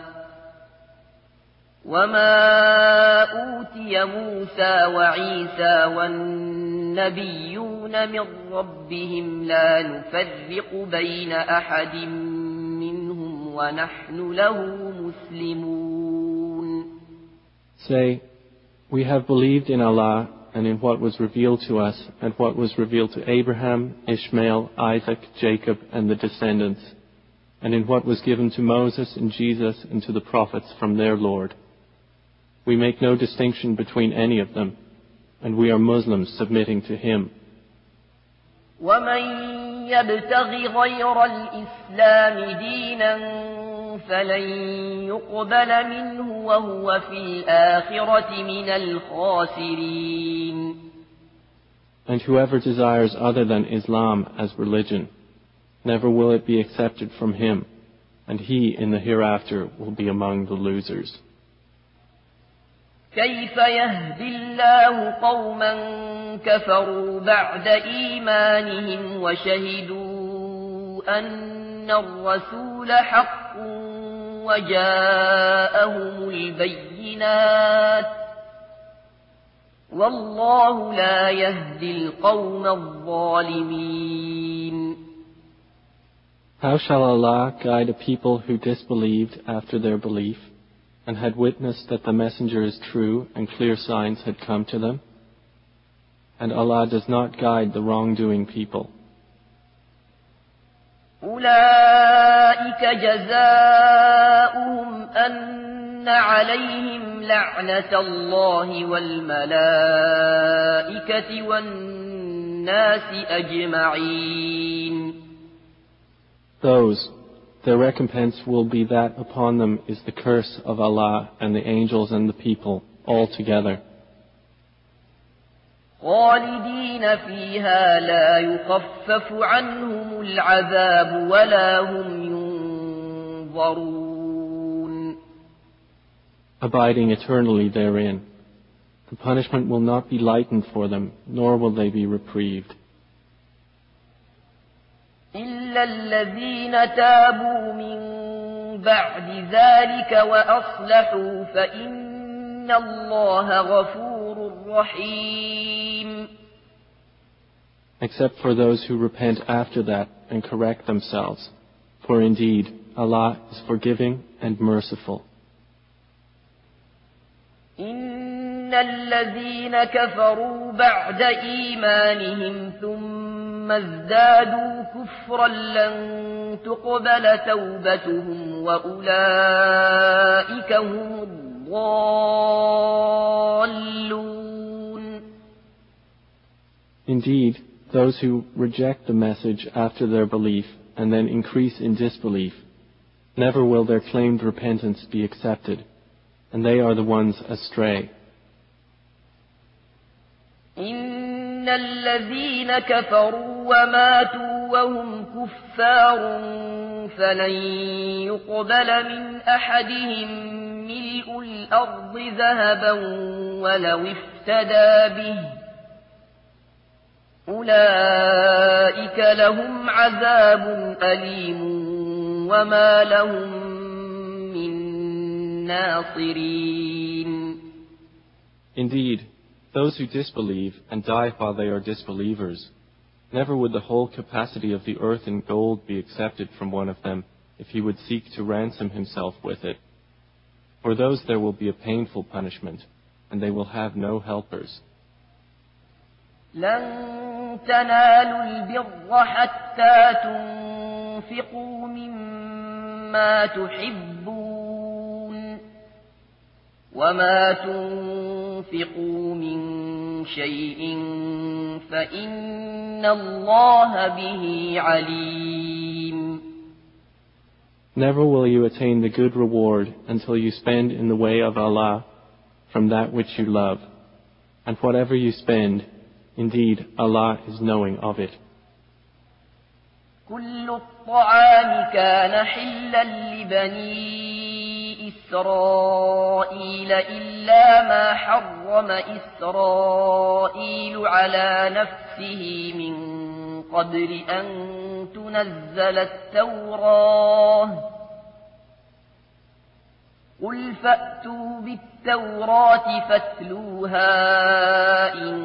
وما أوتي موسى وعيسى والنبيون من ربهم لا نفرق بين أحد منهم ونحن له مسلمون. Say, we have believed in Allah and in what was revealed to us and what was revealed to Abraham, Ishmael, Isaac, Jacob and the descendants, and in what was given to Moses and Jesus and to the prophets from their Lord. We make no distinction between any of them, and we are Muslims submitting to him. ومن يبتغ غير الإسلام دينا فلن يقبل منه وهو في الآخرة من الخاسرين. And whoever desires other than Islam as religion, never will it be accepted from him, and he in the hereafter will be among the losers. كيف يهدي الله قوما كفروا بعد إيمانهم وشهدوا أن الرسول حق وجاءهم البينات والله لا يهدي القوم الظالمين. How shall Allah guide a people who disbelieved after their belief and had witnessed that the messenger is true and clear signs had come to them? And Allah does not guide the wrongdoing people. أولئك جزاؤهم أن عليهم لعنة الله والملائكة والناس أجمعين. Those, their recompense will be that upon them is the curse of Allah and the angels and the people all together. خالدين فيها لا يخفف عنهم العذاب ولا هم ينظرون. Abiding eternally therein. The punishment will not be lightened for them, nor will they be reprieved. إلا الذين تابوا من بعد ذلك وأصلحوا فإن الله غفور رحيم. Except for those who repent after that and correct themselves, for indeed Allah is forgiving and merciful. إن الذين كفروا بعد إيمانهم ثم ازدادوا كفرا لن تقبل توبتهم وأولئك هم الضالون. Indeed, those who reject the message after their belief and then increase in disbelief, never will their claimed repentance be accepted, and they are the ones astray. إن الذين كفروا وماتوا وهم كفار فلن يقبل من أحدهم ملء الأرض ذهبا ولو افتدى به أولئك لهم عذاب أليم وما لهم من ناصرين. Indeed, those who disbelieve and die while they are disbelievers, never would the whole capacity of the earth in gold be accepted from one of them if he would seek to ransom himself with it. For those there will be a painful punishment, and they will have no helpers. لن تنالوا البر حتى تنفقوا مما تحبون وما تنفقوا من شيء فإن الله به عليم. Never will you attain the good reward until you spend in the way of Allah from that which you love. And whatever you spend, indeed Allah is knowing of it. كل الطعام كان حلا لبني إسرائيل إلا ما حرم إسرائيل على نفسه من قبل أن تنزل التوراة قل فأتوا بالتوراة فاتلوها إن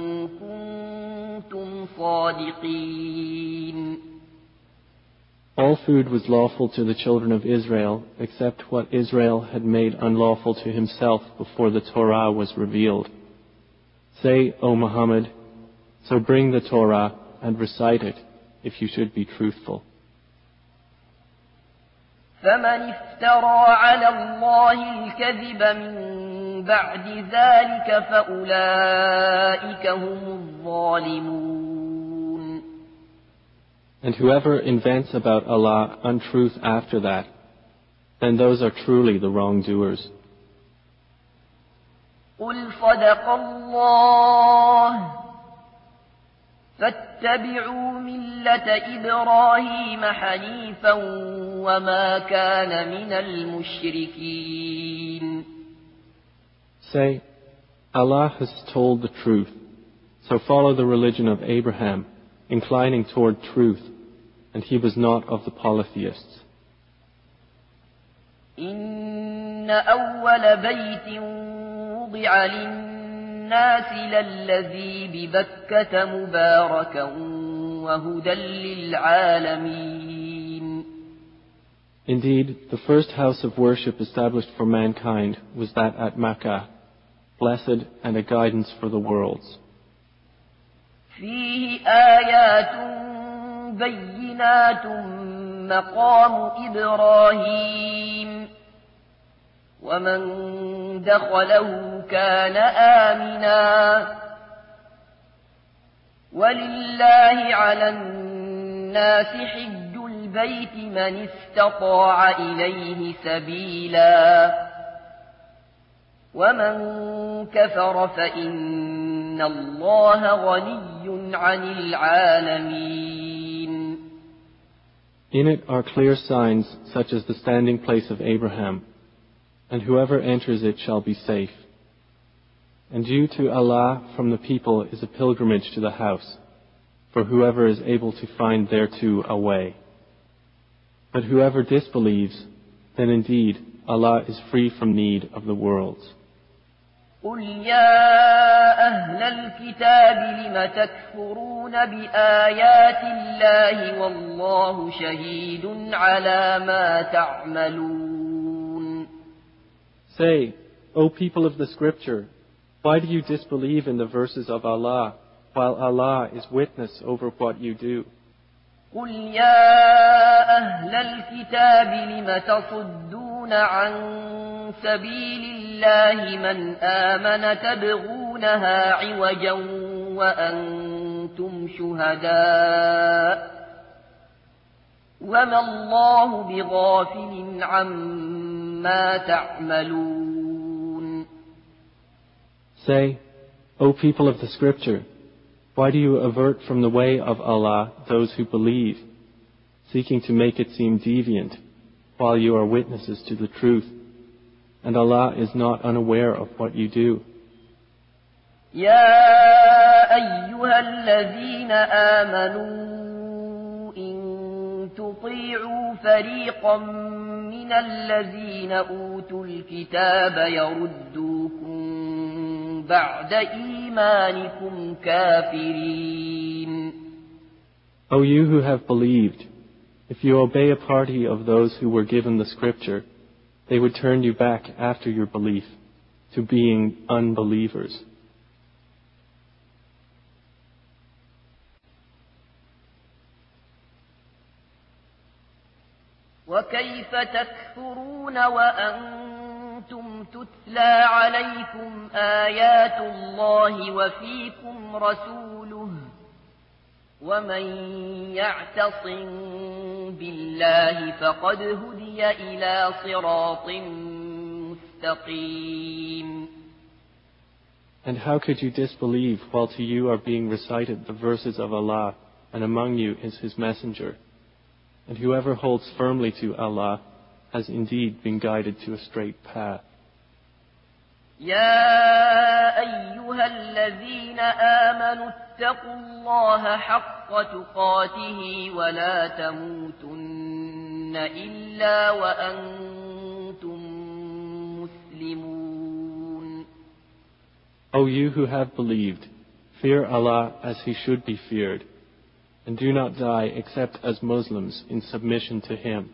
كنتم صادقين. All food was lawful to the children of Israel, except what Israel had made unlawful to himself before the Torah was revealed. Say, O Muhammad, so bring the Torah and recite it, if you should be truthful. فمن افترى على الله الكذب من بعد ذلك فأولئك هم الظالمون. And whoever invents about Allah untruth after that, then those are truly the wrongdoers. قل صدق الله فاتبعوا ملة إبراهيم حنيفا وما كان من المشركين. Say, Allah has told the truth, so follow the religion of Abraham, inclining toward truth, and he was not of the polytheists. إن أول بيت وضع للناس للذي ببكة مباركا وهدى للعالمين. Indeed, the first house of worship established for mankind was that at Makkah, blessed and a guidance for the worlds. فيه آيات بينات مقام إبراهيم ومن دخله كان آمنا ولله على الناس حج البيت من استطاع إليه سبيلا ومن كفر فإن الله غني عن العالمين. In it are clear signs such as the standing place of Abraham, and whoever enters it shall be safe. And due to Allah from the people is a pilgrimage to the house, for whoever is able to find thereto a way. But whoever disbelieves, then indeed Allah is free from need of the worlds. قل يا أهل الكتاب لم تكفرون بآيات الله والله شهيد على ما تعملون. Say, O people of the scripture, why do you disbelieve in the verses of Allah, while Allah is witness over what you do? قل يا أهل الكتاب لم تصدون عن سبيل الله من آمن تبغونها عوجا وأنتم شهداء وما الله بغافل عما تعملون. Say, O people of the scripture, why do you avert from the way of Allah those who believe, seeking to make it seem deviant, while you are witnesses to the truth, and Allah is not unaware of what you do? يا أيها الذين آمنوا إن تطيعوا فريقا من الذين أوتوا الكتاب يردوكم بعد إيمانكم كافرين. O you who have believed, if you obey a party of those who were given the scripture, they would turn you back after your belief to being unbelievers. وكيف تكفرون وأنتم تتلى عليكم آيات الله وفيكم رسوله ومن يعتصم بالله فقد هدي إلى صراط مستقيم. And how could you disbelieve while to you are being recited the verses of Allah, and among you is His Messenger? And whoever holds firmly to Allah has indeed been guided to a straight path. يا أيها الذين آمنوا اتقوا الله حق تقاته ولا تموتن إلا وأنتم مسلمون. O you who have believed, fear Allah as He should be feared, and do not die except as Muslims in submission to Him.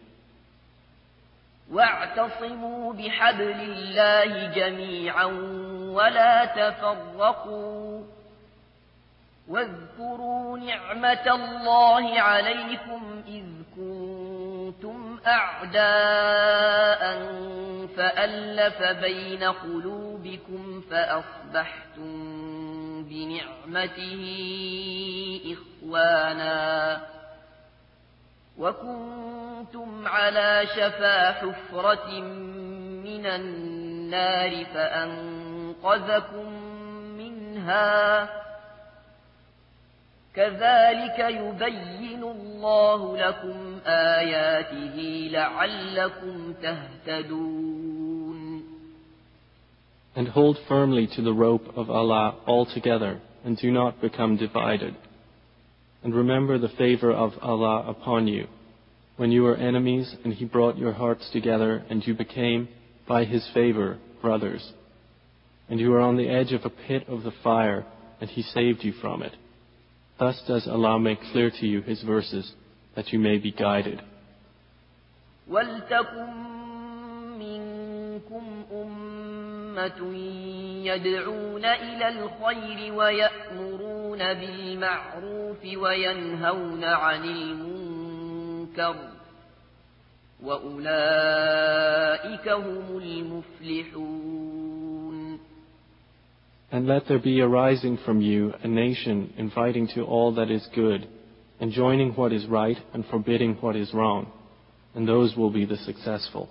واعتصموا بحبل الله جميعا ولا تفرقوا واذكروا نعمة الله عليكم إذ كنتم أعداء فألف بين قلوبكم فأصبحتم بنعمته إخوانا وكنتم على شفا حفرة من النار فأنقذكم منها كذلك يبين الله لكم آياته لعلكم تهتدون. And hold firmly to the rope of Allah altogether, and do not become divided. And remember the favor of Allah upon you, when you were enemies and He brought your hearts together and you became, by His favor, brothers. And you were on the edge of a pit of the fire and He saved you from it. Thus does Allah make clear to you His verses, that you may be guided. وَلْتَكُن مِّنكُمْ أُمَّةٌ يَدْعُونَ إِلَى الْخَيْرِ وَيَأْمُرُونَ بِالْمَعْرُوفِ وَيَنْهَوْنَ عَنِ الْمُنكَرِ وَأُولَئِكَ هُمُ الْمُفْلِحُونَ. And let there be arising from you a nation inviting to all that is good, enjoining what is right and forbidding what is wrong, and those will be the successful.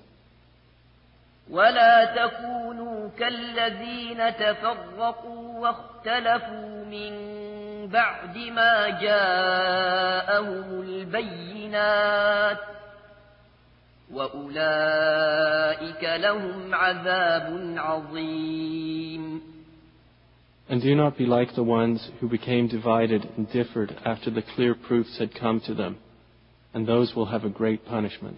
ولا تكونوا كالذين تفرقوا واختلفوا من بعد ما جاءهم البينات وأولئك لهم عذاب عظيم. And do not be like the ones who became divided and differed after the clear proofs had come to them, and those will have a great punishment.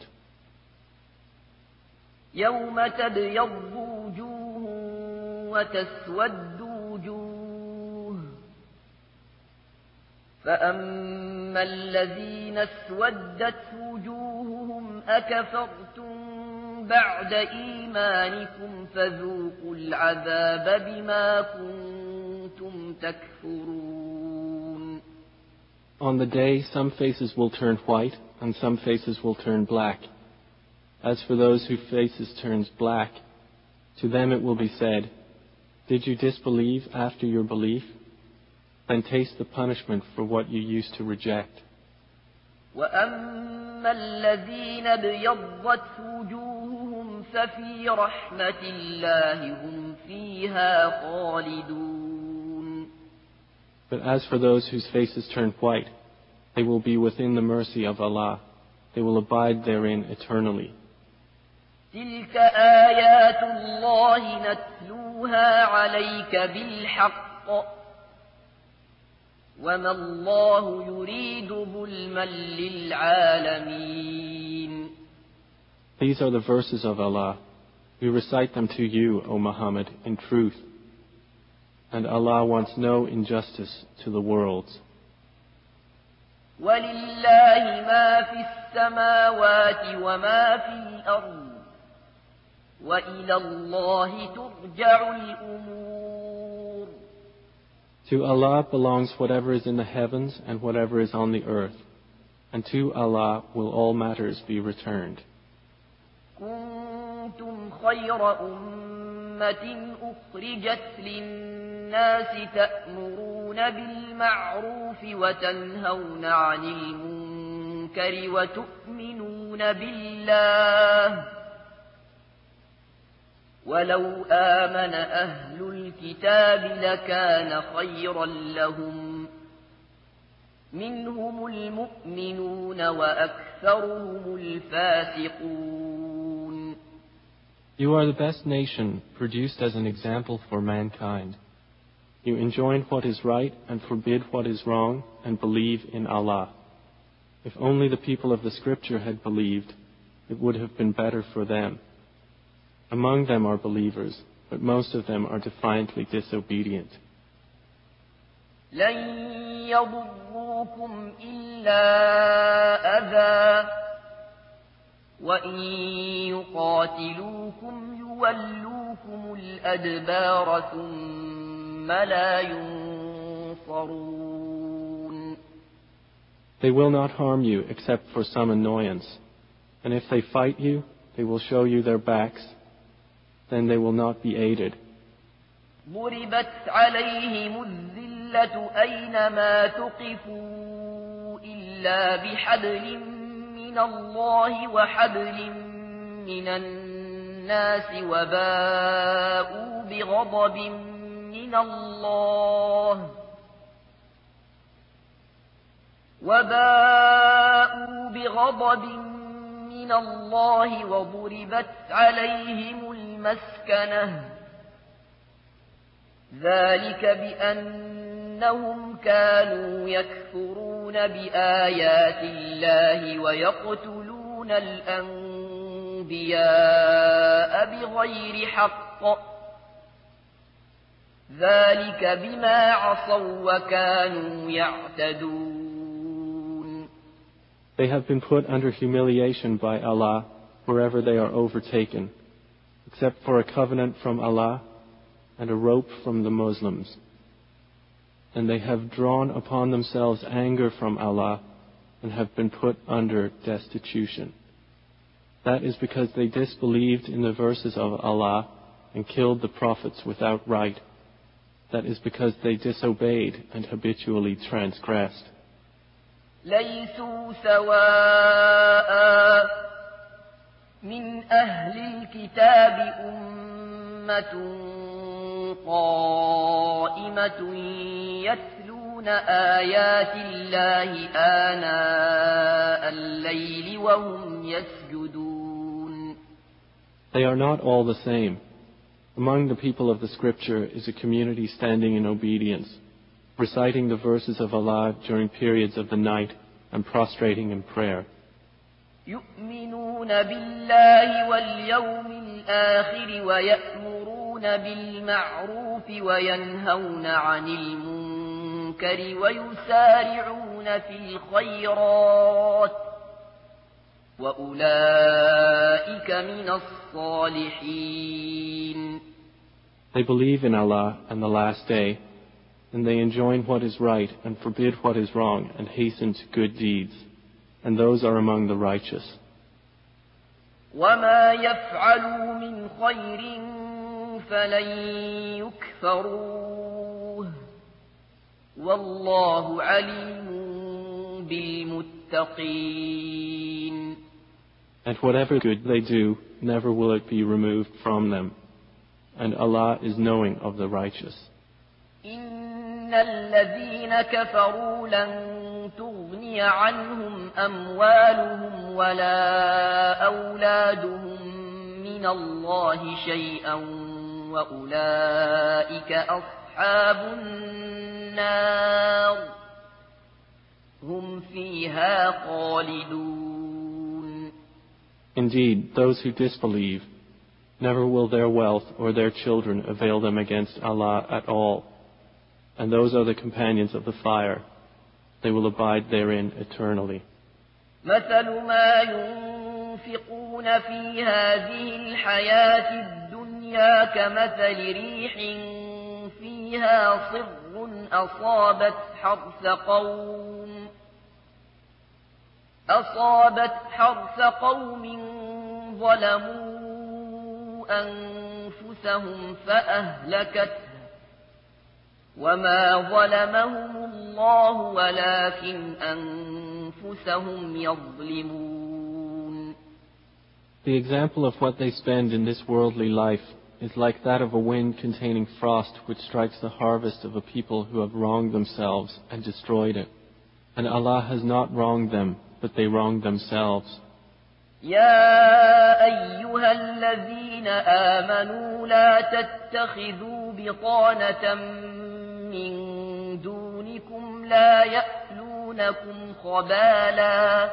يوم تبيض وجوه وتسود وجوه فأما الذين اسودت وجوههم أكفرتم بعد إيمانكم فذوقوا العذاب بما كنتم تكفرون. On the day some faces will turn white and some faces will turn black. As for those whose faces turns black, to them it will be said, did you disbelieve after your belief? Then taste the punishment for what you used to reject. وَأَمَّا الَّذِينَ ابْيَضَّتْ وُجُوهُهُمْ فَفِي رَحْمَةِ اللَّهِ هُمْ فِيهَا خَالِدُونَ. But as for those whose faces turn white, they will be within the mercy of Allah. They will abide therein eternally. تلك آيات الله نتلوها عليك بالحق وما الله يريد ظلما للعالمين. These are the verses of Allah. We recite them to you, O Muhammad, in truth. And Allah wants no injustice to the worlds. ولله ما في السماوات وما في الأرض وإلى الله ترجع الأمور. To Allah belongs whatever is in the heavens and whatever is on the earth, and to Allah will all matters be returned. كنتم خير أمة أخرجت للناس تأمرون بالمعروف وتنهون عن المنكر وتؤمنون بالله ولو آمن أهل الكتاب لكان خيرا لهم منهم المؤمنون وأكثرهم الفاسقون. You are the best nation produced as an example for mankind. You enjoin what is right and forbid what is wrong and believe in Allah. If only the people of the scripture had believed, it would have been better for them. Among them are believers, but most of them are defiantly disobedient. لن يضروكم إلا أذى وإن يقاتلوكم يولوكم الأدبار ثم لا ينصرون. They will not harm you except for some annoyance, and if they fight you, they will show you their backs. Then they will not be aided. ضربت عليهم الذلة أينما تقفوا إلا بحبل من الله وحبل من الناس وباءوا بغضب من الله وباءوا بغضب من الله وضربت عليهم المسكنة ذلك بأنهم كانوا يكفرون بآيات الله ويقتلون الأنبياء بغير حق ذلك بما عصوا وكانوا يعتدون. They have been put under humiliation by Allah wherever they are overtaken, except for a covenant from Allah and a rope from the Muslims. And they have drawn upon themselves anger from Allah and have been put under destitution. That is because they disbelieved in the verses of Allah and killed the prophets without right. That is because they disobeyed and habitually transgressed. ليسوا سواء من أهل الكتاب أمة قائمة يتلون آيات الله آناء الليل وهم يسجدون. They are not all the same. Among the people of the scripture is a community standing in obedience, reciting the verses of Allah during periods of the night and prostrating in prayer. يؤمنون بالله واليوم الآخر ويأمرون بالمعروف وينهون عن المنكر ويسارعون في الخيرات وأولئك من الصالحين. They believe in Allah and the last day, and they enjoin what is right and forbid what is wrong and hasten to good deeds, and those are among the righteous. وما يفعلوا من خير فلن يكفروه والله عليم بالمتقين. And whatever good they do, never will it be removed from them, and Allah is knowing of the righteous. إن الذين كفروا لن تغني عنهم أموالهم ولا أولادهم من الله شيئا وأولئك أصحاب النار هم فيها خالدون. Indeed, those who disbelieve, never will their wealth or their children avail them against Allah at all, and those are the companions of the fire. They will abide therein eternally. مثل ما ينفقون في هذه الحياة الدنيا كمثل ريح فيها صر أصابت حرث قوم أصابت حرث قوم ظلموا أنفسهم فأهلكته وما ظلمهم الله ولكن أنفسهم يظلمون. The example of what they spend in this worldly life is like that of a wind containing frost which strikes the harvest of a people who have wronged themselves and destroyed it. And Allah has not wronged them, but they wronged themselves. يا أيها الذين آمنوا لا تتخذوا بطانة من دونكم لا يألونكم خبالا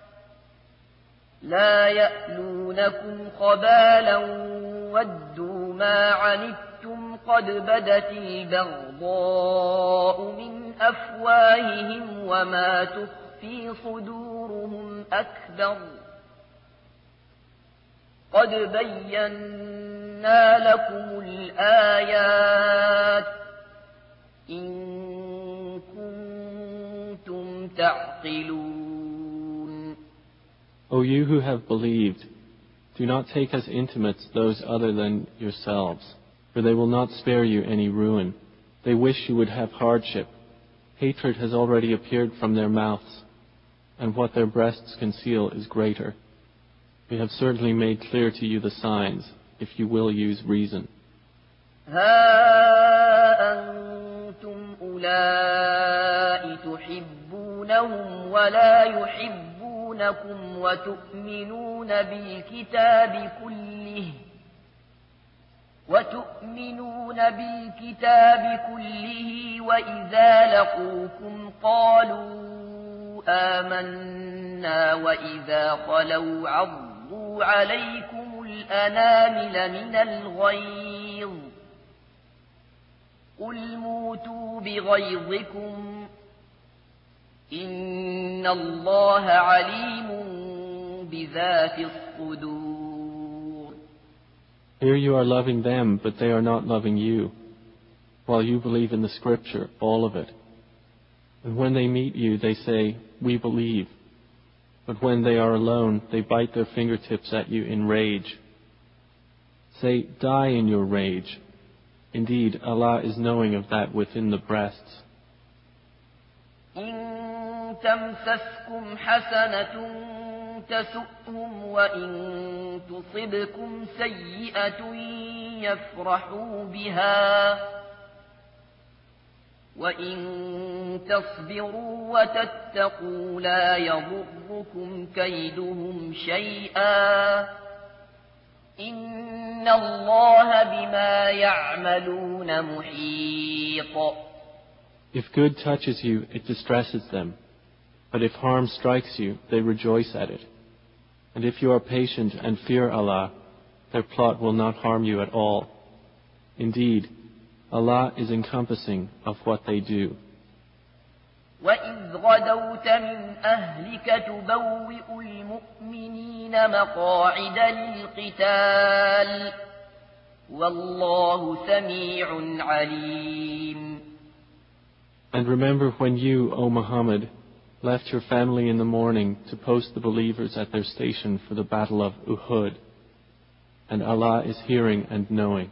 لا يألونكم خبالا ودوا ما عنتم قد بدت البغضاء من أفواههم وما تخفي صدورهم أكبر قد بينا لكم الآيات إن كنتم تعقلون. O you who have believed, do not take as intimates those other than yourselves, for they will not spare you any ruin. They wish you would have hardship. Hatred has already appeared from their mouths, and what their breasts conceal is greater. We have certainly made clear to you the signs, if you will use reason. ها أنتم أولئك تحبونهم ولا يحبونكم وتؤمنون بالكتاب كله وتؤمنون بالكتاب كله وإذا لقوكم قالوا آمنا وإذا خلوا عضوا عليكم الأنامل من الغيظ قل موتوا بغيظكم إن الله عليم بذات الصدور. Here you are loving them, but they are not loving you, while you believe in the scripture, all of it. And when they meet you, they say, we believe. But when they are alone, they bite their fingertips at you in rage. Say, die in your rage. Indeed, Allah is knowing of that within the breasts. إن تمسسكم حسنة تسؤهم وإن تصبكم سيئة يفرحوا بها وإن تصبروا وتتقوا لا يضركم كيدهم شيئا إن الله بما يعملون محيط. If good touches you, it distresses them. But if harm strikes you, they rejoice at it. And if you are patient and fear Allah, their plot will not harm you at all. Indeed, Allah is encompassing of what they do. وَإِذْ غَدَوْتَ مِنْ أَهْلِكَ تُبَوِّئُ الْمُؤْمِنِينَ مَقَاعِدَ لِلْقِتَالِ وَاللَّهُ سَمِيعٌ عَلِيمٌ. And remember when you, O Muhammad, left your family in the morning to post the believers at their station for the battle of Uhud, and Allah is hearing and knowing.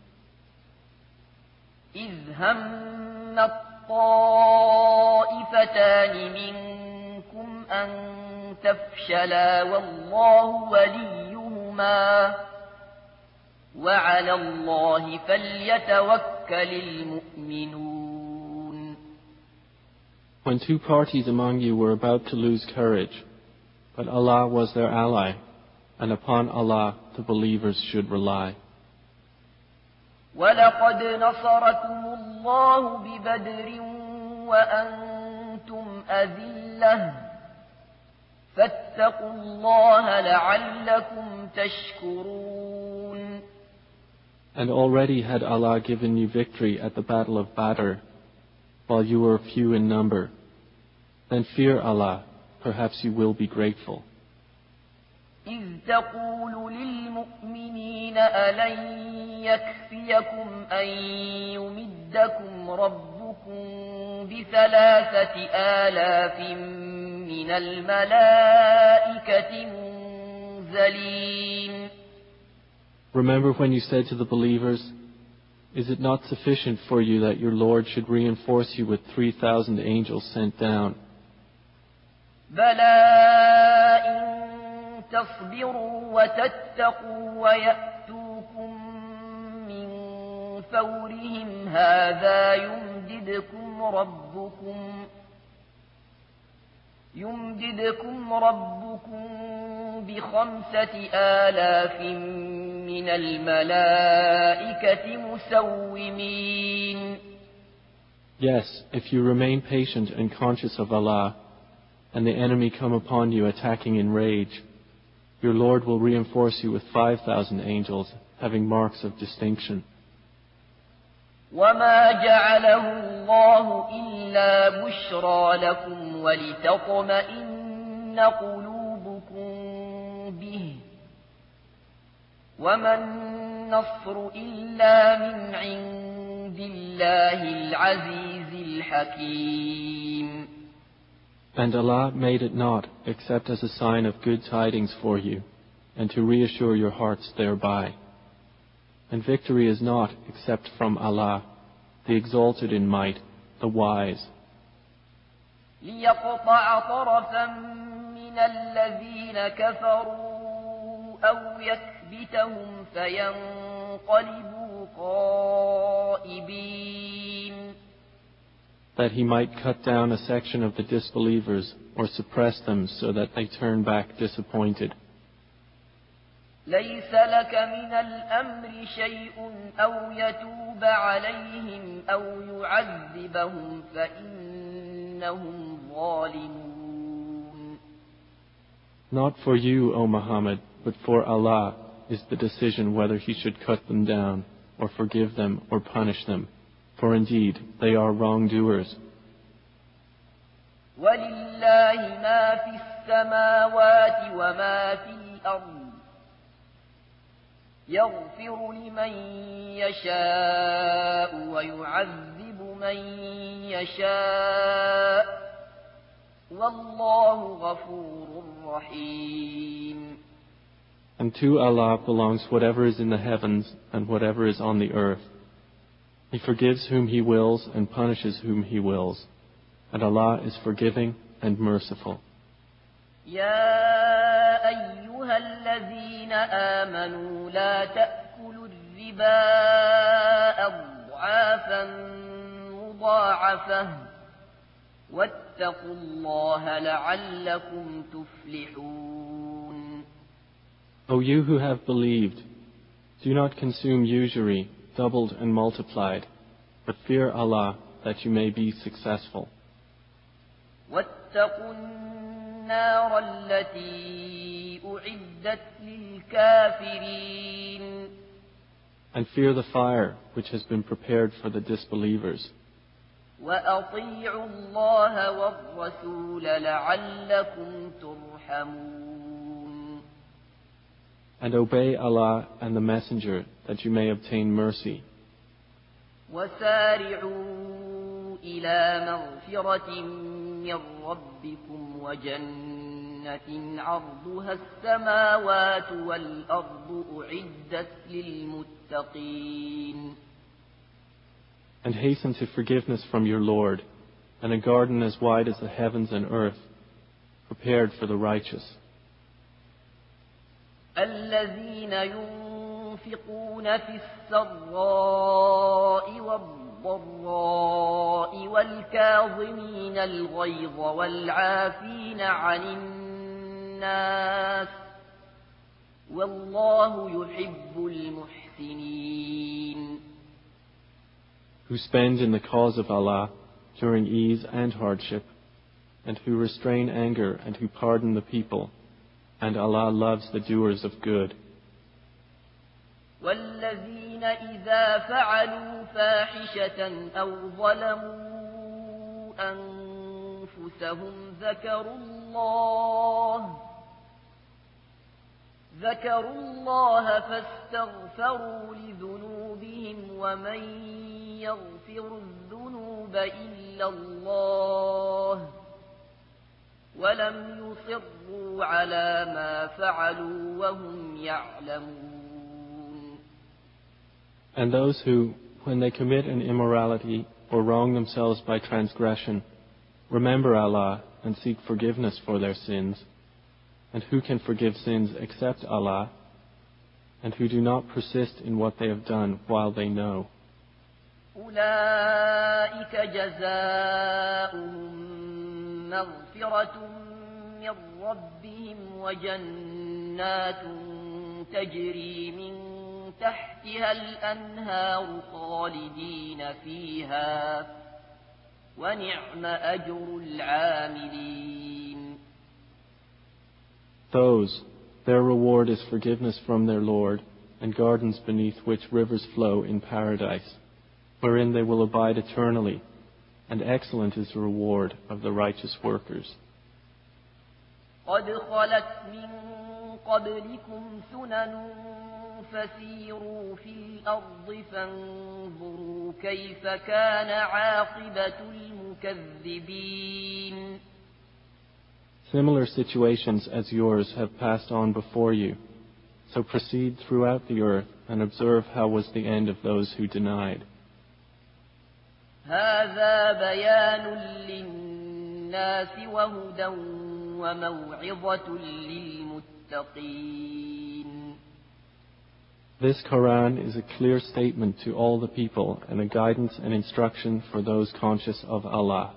إِذْ هَمَّ الطَّائِفَتَانِ مِنكُمْ أَن تَفْشَلَا وَاللَّهُ وَلِيُّهُمَا وَعَلَى اللَّهِ فَلْيَتَوَكَّلِ الْمُؤْمِنُونَ. When two parties among you were about to lose courage, but Allah was their ally, and upon Allah the believers should rely. وَلَقَدْ نَصَرَكُمُ اللَّهُ بِبَدْرٍ وَأَنْتُمْ أَذِلَّةٌ فَاتَّقُوا اللَّهَ لَعَلَّكُمْ تَشْكُرُونَ. And already had Allah given you victory at the battle of Badr, while you were few in number. Then fear Allah, perhaps you will be grateful. إِذْ تَقُولُ لِلْمُؤْمِنِينَ أَلَنْ يَكْفِيَكُمْ أَنْ يُمِدَّكُمْ رَبُّكُمْ بِثَلَاثَةِ آلَافٍ مِنَ الْمَلَائِكَةِ مُنْزَلِينَ. Remember when you said to the believers, is it not sufficient for you that your Lord should reinforce you with three thousand angels sent down? بَلَى إِن تَصْبِرُوا وَتَتَّقُوا وَيَأْتُوكُم مِّن فَوْرِهِمْ هَٰذَا يُمْدِدْكُمْ رَبُّكُمْ يُمْدِدْكُمْ رَبُّكُم بِخَمْسَةِ آلَافٍ مِّنَ الْمَلَائِكَةِ مُسَوِّمِينَ. Yes, if you remain patient and conscious of Allah, and the enemy come upon you attacking in rage, your Lord will reinforce you with five thousand angels, having marks of distinction. وَمَا جَعَلَهُ اللَّهُ إِلَّا بُشْرَىٰ لَكُمْ وَلِتَطْمَئِنَّ قُلُوبُكُم بِهِ وَمَا النَّصْرُ إِلَّا مِنْ عِندِ اللَّهِ الْعَزِيزِ الْحَكِيمِ. And Allah made it not except as a sign of good tidings for you, and to reassure your hearts thereby. And victory is not except from Allah, the exalted in might, the wise. لِيَقْطَعَ طَرَفًا مِّنَ الَّذِينَ كَفَرُوا أَوْ يَكْبِتَهُمْ فَيَنقَلِبُوا خَائِبِينَ. That he might cut down a section of the disbelievers or suppress them so that they turn back disappointed. لَيْسَ لَكَ مِنَ الْأَمْرِ شَيْءٌ أَوْ يَتُوبَ عَلَيْهِمْ أَوْ يُعَذِّبَهُمْ فَإِنَّهُمْ ظَالِمُونَ. Not for you, O Muhammad, but for Allah is the decision whether he should cut them down, or forgive them, or punish them. For indeed, they are wrongdoers. وَلِلَّهِ مَا فِي السَّمَاوَاتِ وَمَا فِي الْأَرْضِ يَغْفِرُ لِمَن يَشَاءُ وَيُعَذِّبُ مَن يَشَاءُ وَاللَّهُ غَفُورٌ رَّحِيمٌ. And to Allah belongs whatever is in the heavens and whatever is on the earth. He forgives whom He wills and punishes whom He wills. And Allah is forgiving and merciful. يا أيها الذين آمنوا لا تأكلوا الربا أضعافا مضاعفة واتقوا الله لعلكم تفلحون. O you who have believed, do not consume usury doubled and multiplied, but fear Allah that you may be successful. واتقوا النار التي أعدت للكافرين. And fear the fire which has been prepared for the disbelievers. وأطيعوا الله والرسول لعلكم ترحمون. And obey Allah and the Messenger that you may obtain mercy. وسارعوا إلى مغفرة من ربكم وجنة عرضها السماوات والأرض أعدت للمتقين. And hasten to forgiveness from your Lord, and a garden as wide as the heavens and earth, prepared for the righteous. الذين ينفقون في السراء والضراء والكاظمين الغيظ والعافين عن الناس والله يحب المحسنين. Who spend in the cause of Allah during ease and hardship, and who restrain anger and who pardon the people, and Allah loves the doers of good. والذين إذا فعلوا فاحشة أو ظلموا أنفسهم ذكروا الله ذكروا الله فاستغفروا لذنوبهم ومن يغفر الذنوب إلا الله ولم يصروا على ما فعلوا وهم يعلمون. And those who, when they commit an immorality or wrong themselves by transgression, remember Allah and seek forgiveness for their sins, and who can forgive sins except Allah, and who do not persist in what they have done while they know. أولئك جزاؤهم مغفرة من ربهم وجنات تجري من تحتها الأنهار خالدين فيها ونعم أجر العاملين. Those, their reward is forgiveness from their Lord, and gardens beneath which rivers flow in paradise, wherein they will abide eternally, and excellent is the reward of the righteous workers. قد خلت من قبلكم سنن فسيروا في الأرض فانظروا كيف كان عاقبة المكذبين. Similar situations as yours have passed on before you, so proceed throughout the earth and observe how was the end of those who denied. هذا بيان للناس وهدى وموعظة للمتقين. This Quran is a clear statement to all the people and a guidance and instruction for those conscious of Allah.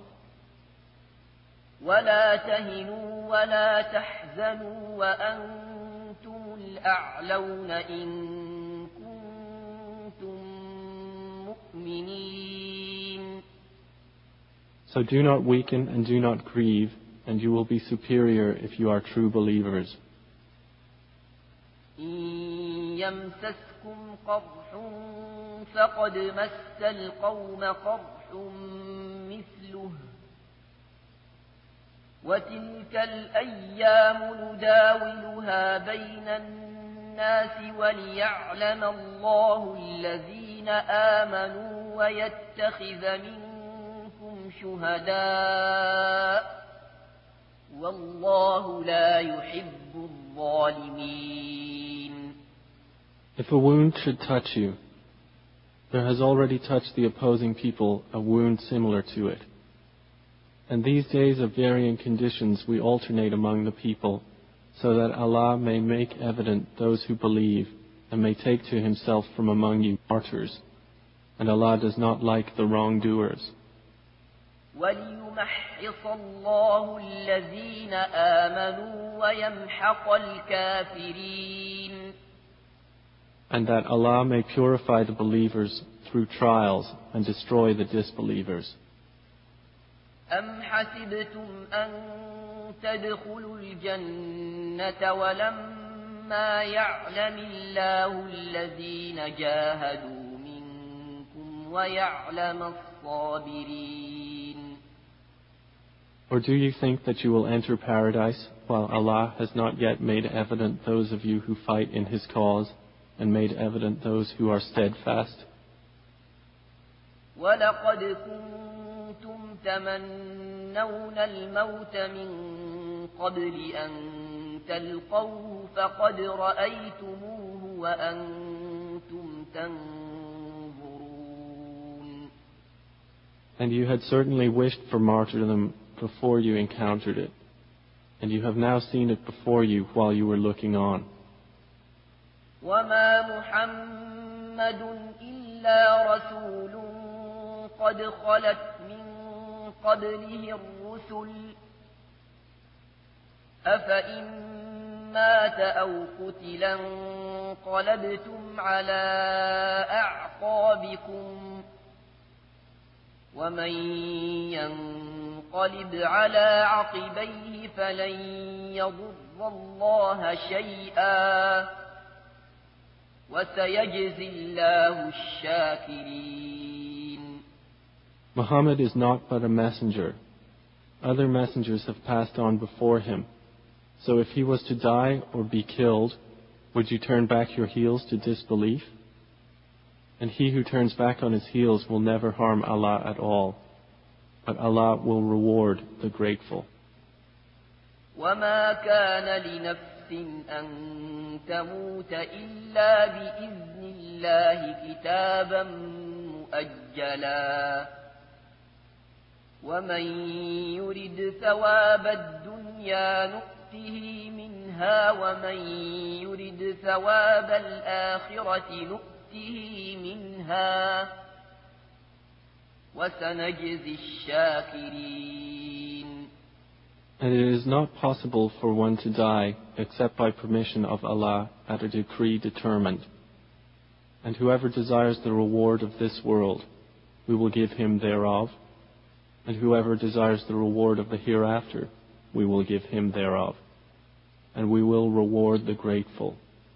ولا تهنوا ولا تحزنوا وأنتم الأعلون إن كنتم مؤمنين. So do not weaken and do not grieve, and you will be superior if you are true believers. إن يمسسكم قرح فقد مس القوم قرح مثله وتلك الأيام نداولها بين الناس وليعلم الله الذين آمنوا ويتخذ منكم شهداء والله لا يحب الظالمين. If a wound should touch you, there has already touched the opposing people a wound similar to it. And these days of varying conditions we alternate among the people, so that Allah may make evident those who believe, and may take to Himself from among you martyrs. And Allah does not like the wrongdoers. وَلِيُمَحِّصَ اللَّهُ الَّذِينَ آمَنُوا وَيَمْحَقَ الْكَافِرِينَ. And that Allah may purify the believers through trials and destroy the disbelievers. أَمْ حَسِبْتُمْ أَن تَدْخُلُوا الْجَنَّةَ وَلَمَّا يَعْلَمِ اللَّهُ الَّذِينَ جَاهَدُوا مِنكُمْ وَيَعْلَمَ الصَّابِرِينَ. Or do you think that you will enter paradise while Allah has not yet made evident those of you who fight in His cause, and made evident those who are steadfast? وَلَقَدْ كُنْتُمْ تَمَنَّوْنَ الْمَوْتَ مِنْ قَبْلِ أَنْ تَلْقَوْهُ فَقَدْ رَأَيْتُمُوهُ وَأَنْتُمْ تَنْظُرُونَ. And you had certainly wished for martyrdom before you encountered it, and you have now seen it before you while you were looking on. وَمَا مُحَمَّدٌ إِلَّا رَسُولٌ قَدْ خَلَتْ مِنْ قَبْلِهِ الرُّسُلُ أَفَإِنْ مَاتَ أَوْ قُتِلَ انقَلَبْتُمْ عَلَى أَعْقَابِكُمْ وَمَنْ يَنقَلِبْ عَلَى عَقِبَيْهِ فَلَنْ يَضُرَّ اللَّهَ شَيْئًا وَسَيَجْزِي اللَّهُ الشَّاكِرِينَ. Muhammad is not but a messenger. Other messengers have passed on before him. So if he was to die or be killed, would you turn back your heels to disbelief? And he who turns back on his heels will never harm Allah at all, but Allah will reward the grateful. وَمَا كَانَ لِنَفْسٍ أَن تَمُوتَ إِلَّا بِإِذْنِ اللَّهِ كِتَابًا مُؤَجَّلًا وَمَن يُرِدْ ثَوَابَ الدُّنْيَا نُؤْتِهِ مِنْهَا وَمَن يُرِدْ ثَوَابَ الْآخِرَةِ نُؤْتِهِ مِنْهَا وَسَنَجْزِي الشَّاكِرِينَ. And it is not possible for one to die except by permission of Allah at a decree determined. And whoever desires the reward of this world, we will give him thereof. And whoever desires the reward of the hereafter, we will give him thereof. And we will reward the grateful.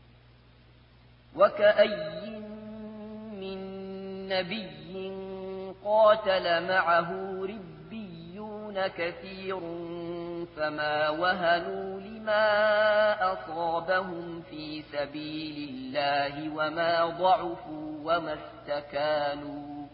وَكَأَيٍّ مِّن نَّبِيٍّ قَاتَلَ مَعَهُ رِبِّيُّونَ كَثِيرٌ فما وهنوا لما أصابهم في سبيل الله وما ضعفوا وما استكانوا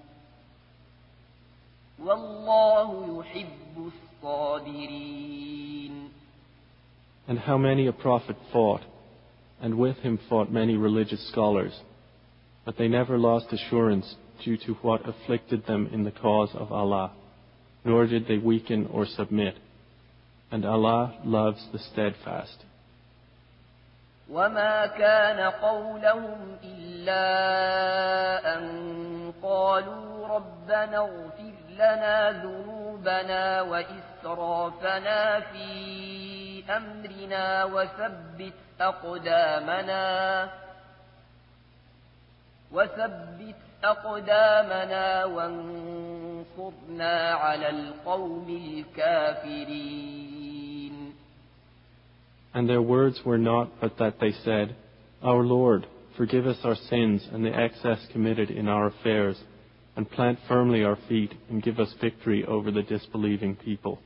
والله يحب الصابرين. And how many a prophet fought, and with him fought many religious scholars, but they never lost assurance due to what afflicted them in the cause of Allah, nor did they weaken or submit. And Allah loves the steadfast. وَمَا كَانَ قَوْلَهُمْ إِلَّا أَن قَالُوا رَبَّنَا اغْفِرْ لَنَا ذُنُوبَنَا وَإِسْرَافَنَا فِي أَمْرِنَا وَثَبِّتْ أَقْدَامَنَا وَثَبِّتْ أَقْدَامَنَا وَانصُرْنَا عَلَى الْقَوْمِ الْكَافِرِينَ. And their words were not but that they said, Our Lord, forgive us our sins and the excess committed in our affairs, and plant firmly our feet and give us victory over the disbelieving people.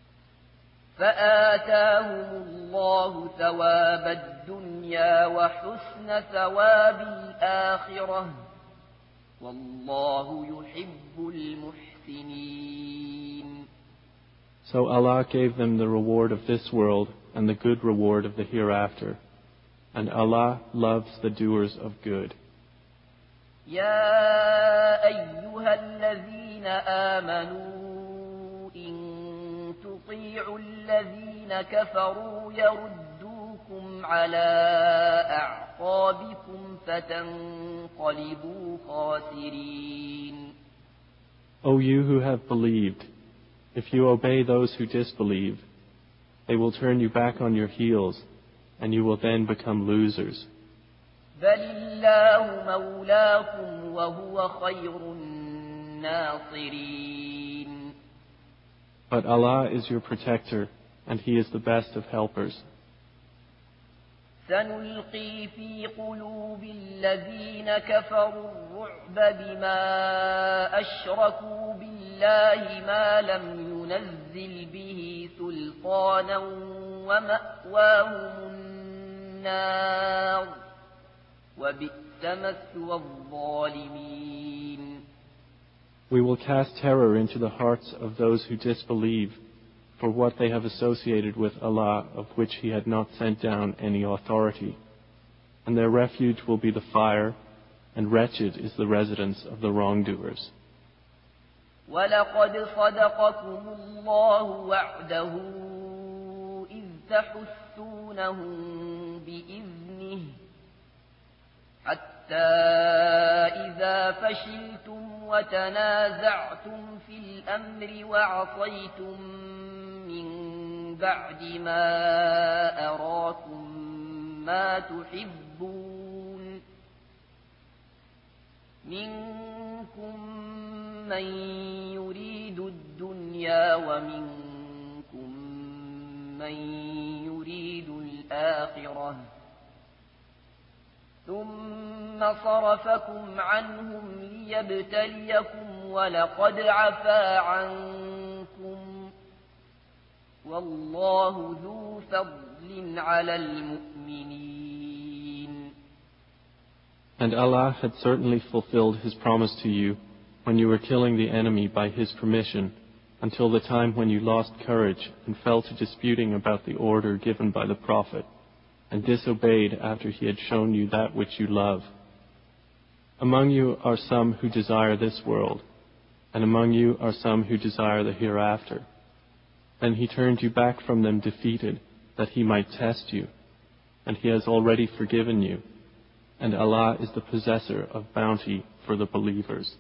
فآتاهم الله ثواب الدنيا وحسن ثواب الآخرة والله يحب المحسنين. So Allah gave them the reward of this world and the good reward of the hereafter, and Allah loves the doers of good. يا أيها الذين آمنوا إن تطيعوا الذين كفروا يردوكم على أعقابكم فتنقلبوا خاسرين. O you who have believed, if you obey those who disbelieve, they will turn you back on your heels, and you will then become losers. بل الله مولاكم وهو خير الناصرين. But Allah is your protector, and He is the best of helpers. سنلقي في قلوب الذين كفروا الرعب بما أشركوا بالله ما لم ينزل به سلطانا ومأواهم النار وبئس مثوى الظالمين. We will cast terror into the hearts of those who disbelieve for what they have associated with Allah, of which He had not sent down any authority. And their refuge will be the fire, and wretched is the residence of the wrongdoers. وَلَقَدْ صَدَقَكُمُ اللَّهُ وَعْدَهُ إِذْ تَحُسُّونَهُم بِإِذْنِهِ حَتَّى إِذَا فَشِلْتُمْ وَتَنَازَعْتُمْ فِي الْأَمْرِ وَعَصَيْتُمْ من بعد ما أراكم ما تحبون منكم من يريد الدنيا ومنكم من يريد الآخرة ثم صرفكم عنهم ليبتليكم ولقد عفا عنكم والله ذو فضل على المؤمنين. And Allah had certainly fulfilled His promise to you when you were killing the enemy by His permission, until the time when you lost courage and fell to disputing about the order given by the Prophet, and disobeyed after he had shown you that which you love. Among you are some who desire this world, and among you are some who desire the hereafter. Then He turned you back from them defeated, that He might test you, and He has already forgiven you, and Allah is the possessor of bounty for the believers.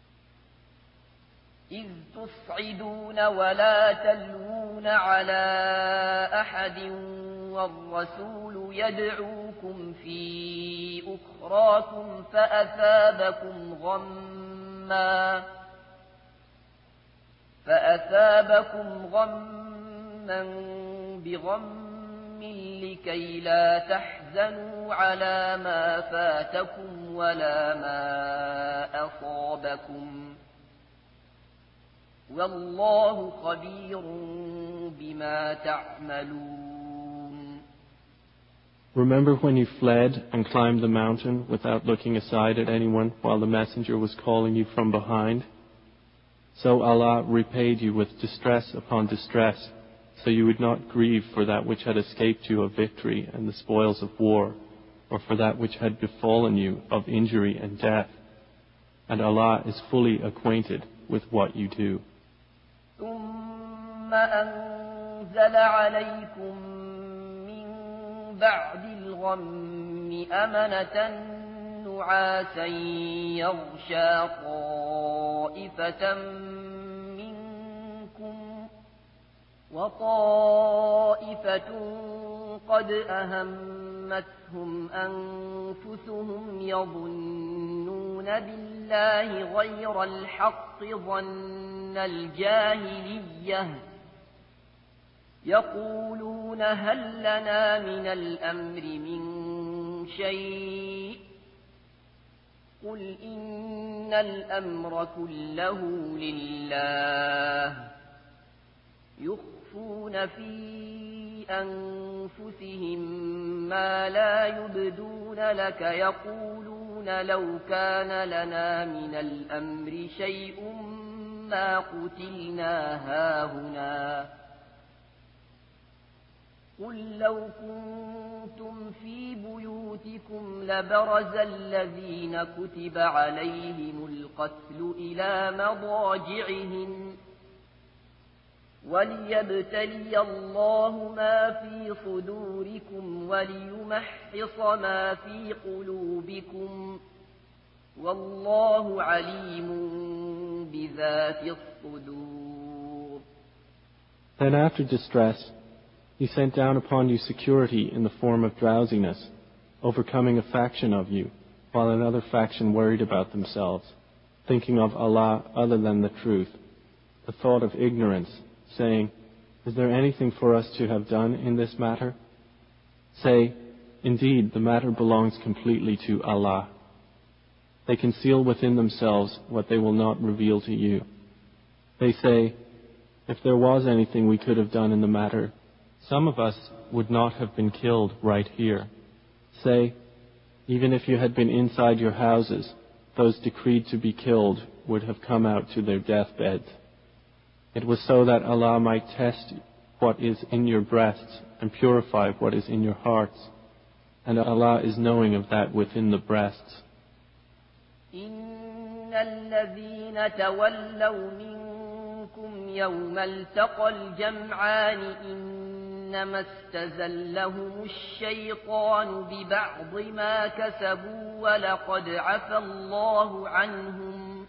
إذ تصعدون ولا تلوون على أحد والرسول يدعوكم في أخراكم فأثابكم غمّا فأثابكم غمّا بغمّ لكي لا تحزنوا على ما فاتكم ولا ما أصابكم والله خبير بما تعملون. Remember when you fled and climbed the mountain without looking aside at anyone while the messenger was calling you from behind? So Allah repaid you with distress upon distress, so you would not grieve for that which had escaped you of victory and the spoils of war, or for that which had befallen you of injury and death. And Allah is fully acquainted with what you do. ثم أنزل عليكم من بعد الغم أمنة نعاسا يغشى طائفة منكم وطائفة قد أهمتهم أنفسهم يظنون بالله غير الحق ظن الجاهلية يقولون هل لنا من الأمر من شيء قل إن الأمر كله لله يخفون في أنفسهم ما لا يبدون لك يقولون لو كان لنا من الأمر شيء ما قتلنا هاهنا قل لو كنتم في بيوتكم لبرز الذين كتب عليهم القتل إلى مضاجعهم وليبتلي الله ما في صدوركم وليمحص ما في قلوبكم والله عليم بذات الصدور. Then after distress, He sent down upon you security in the form of drowsiness, overcoming a faction of you, while another faction worried about themselves, thinking of Allah other than the truth, the thought of ignorance, saying, "Is there anything for us to have done in this matter?" Say, "Indeed, the matter belongs completely to Allah." They conceal within themselves what they will not reveal to you. They say, "If there was anything we could have done in the matter, some of us would not have been killed right here." Say, "Even if you had been inside your houses, those decreed to be killed would have come out to their deathbeds. It was so that Allah might test what is in your breasts and purify what is in your hearts. And Allah is knowing of that within the breasts." إن الذين تولوا منكم يوم التقى الجمعان إنما استزلهم الشيطان ببعض ما كسبوا ولقد عفى الله عنهم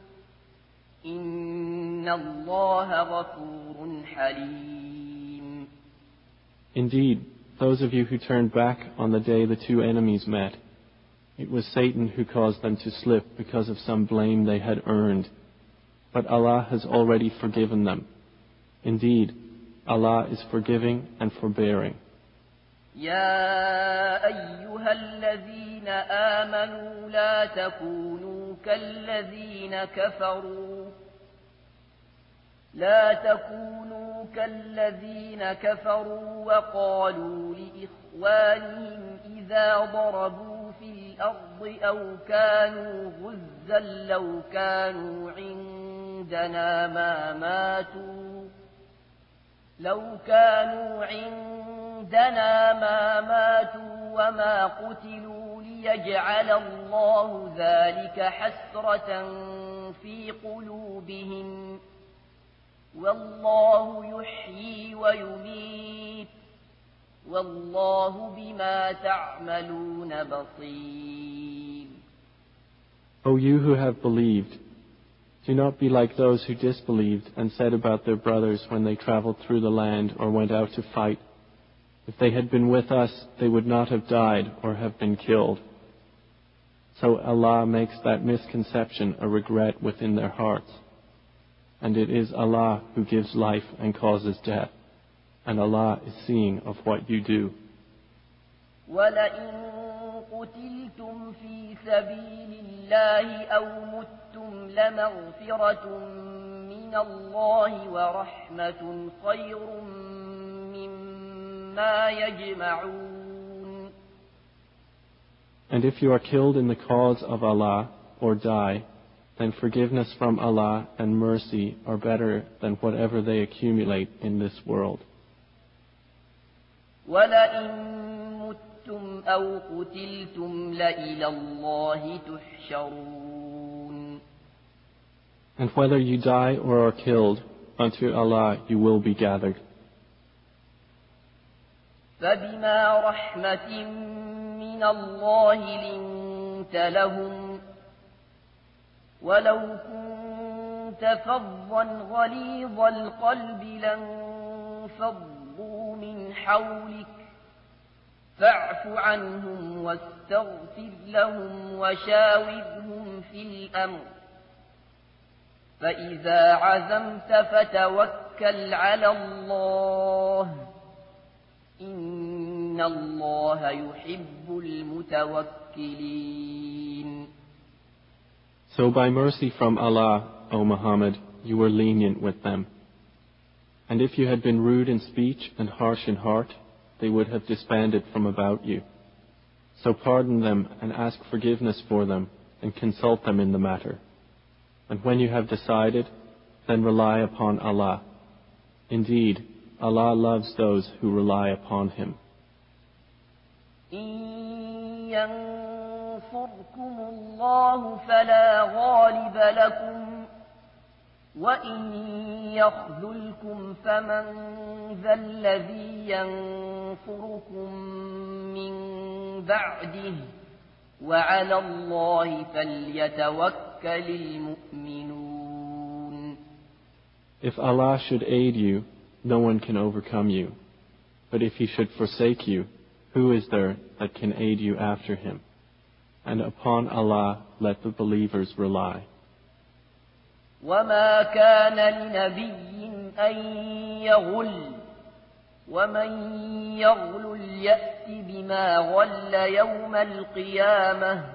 إن الله غفور حليم. Indeed, those of you who turned back on the day the two enemies met, it was Satan who caused them to slip because of some blame they had earned. But Allah has already forgiven them. Indeed, Allah is forgiving and forbearing. يا أيها الذين آمنوا لا تكونوا كالذين كفروا لا تكونوا كالذين كفروا وقالوا لإخوانهم إذا ضربوا في الأرض أو كانوا غزا لو كانوا عندنا ما ماتوا لو كانوا عندنا ما ماتوا وما قتلوا ليجعل الله ذلك حسرة في قلوبهم والله يحيي ويميت والله بما تعملون بصير. O you who have believed, do not be like those who disbelieved and said about their brothers when they traveled through the land or went out to fight, "If they had been with us, they would not have died or have been killed." So Allah makes that misconception a regret within their hearts. And it is Allah who gives life and causes death. And Allah is seeing of what you do. وَلَئِن قُتِلْتُمْ فِي سَبِيلِ اللَّهِ أَوْ مُتُّمْ لَمَغْفِرَةٌ مِّنَ اللَّهِ وَرَحْمَةٌ خَيْرٌ مِّمَّا يَجْمَعُونَ. And if you are killed in the cause of Allah or die, then forgiveness from Allah and mercy are better than whatever they accumulate in this world. وَلَئِن مُتُّمْ أَوْ قُتِلْتُمْ لَإِلَى اللَّهِ تُحْشَرُونَ. And whether you die or are killed, unto Allah you will be gathered. فَبِمَا رَحْمَةٍ مِّنَ اللَّهِ لِنتَ لَهُمْ ولو كنت فظا غليظ القلب لانفضوا من حولك فاعف عنهم واستغفر لهم وشاورهم في الأمر فإذا عزمت فتوكل على الله إن الله يحب المتوكلين. So by mercy from Allah, O Muhammad, you were lenient with them. And if you had been rude in speech and harsh in heart, they would have disbanded from about you. So pardon them and ask forgiveness for them and consult them in the matter. And when you have decided, then rely upon Allah. Indeed, Allah loves those who rely upon Him. ينصركم الله فلا غالب لكم وإن يخذلكم فمن ذا الذي ينصركم من بعده وعلى الله فليتوكل المؤمنون. If Allah should aid you, no one can overcome you. But if He should forsake you, who is there that can aid you after Him? And upon Allah let the believers rely. وما كان لنبي أن يغل ومن يغل يأت بما غل يوم القيامة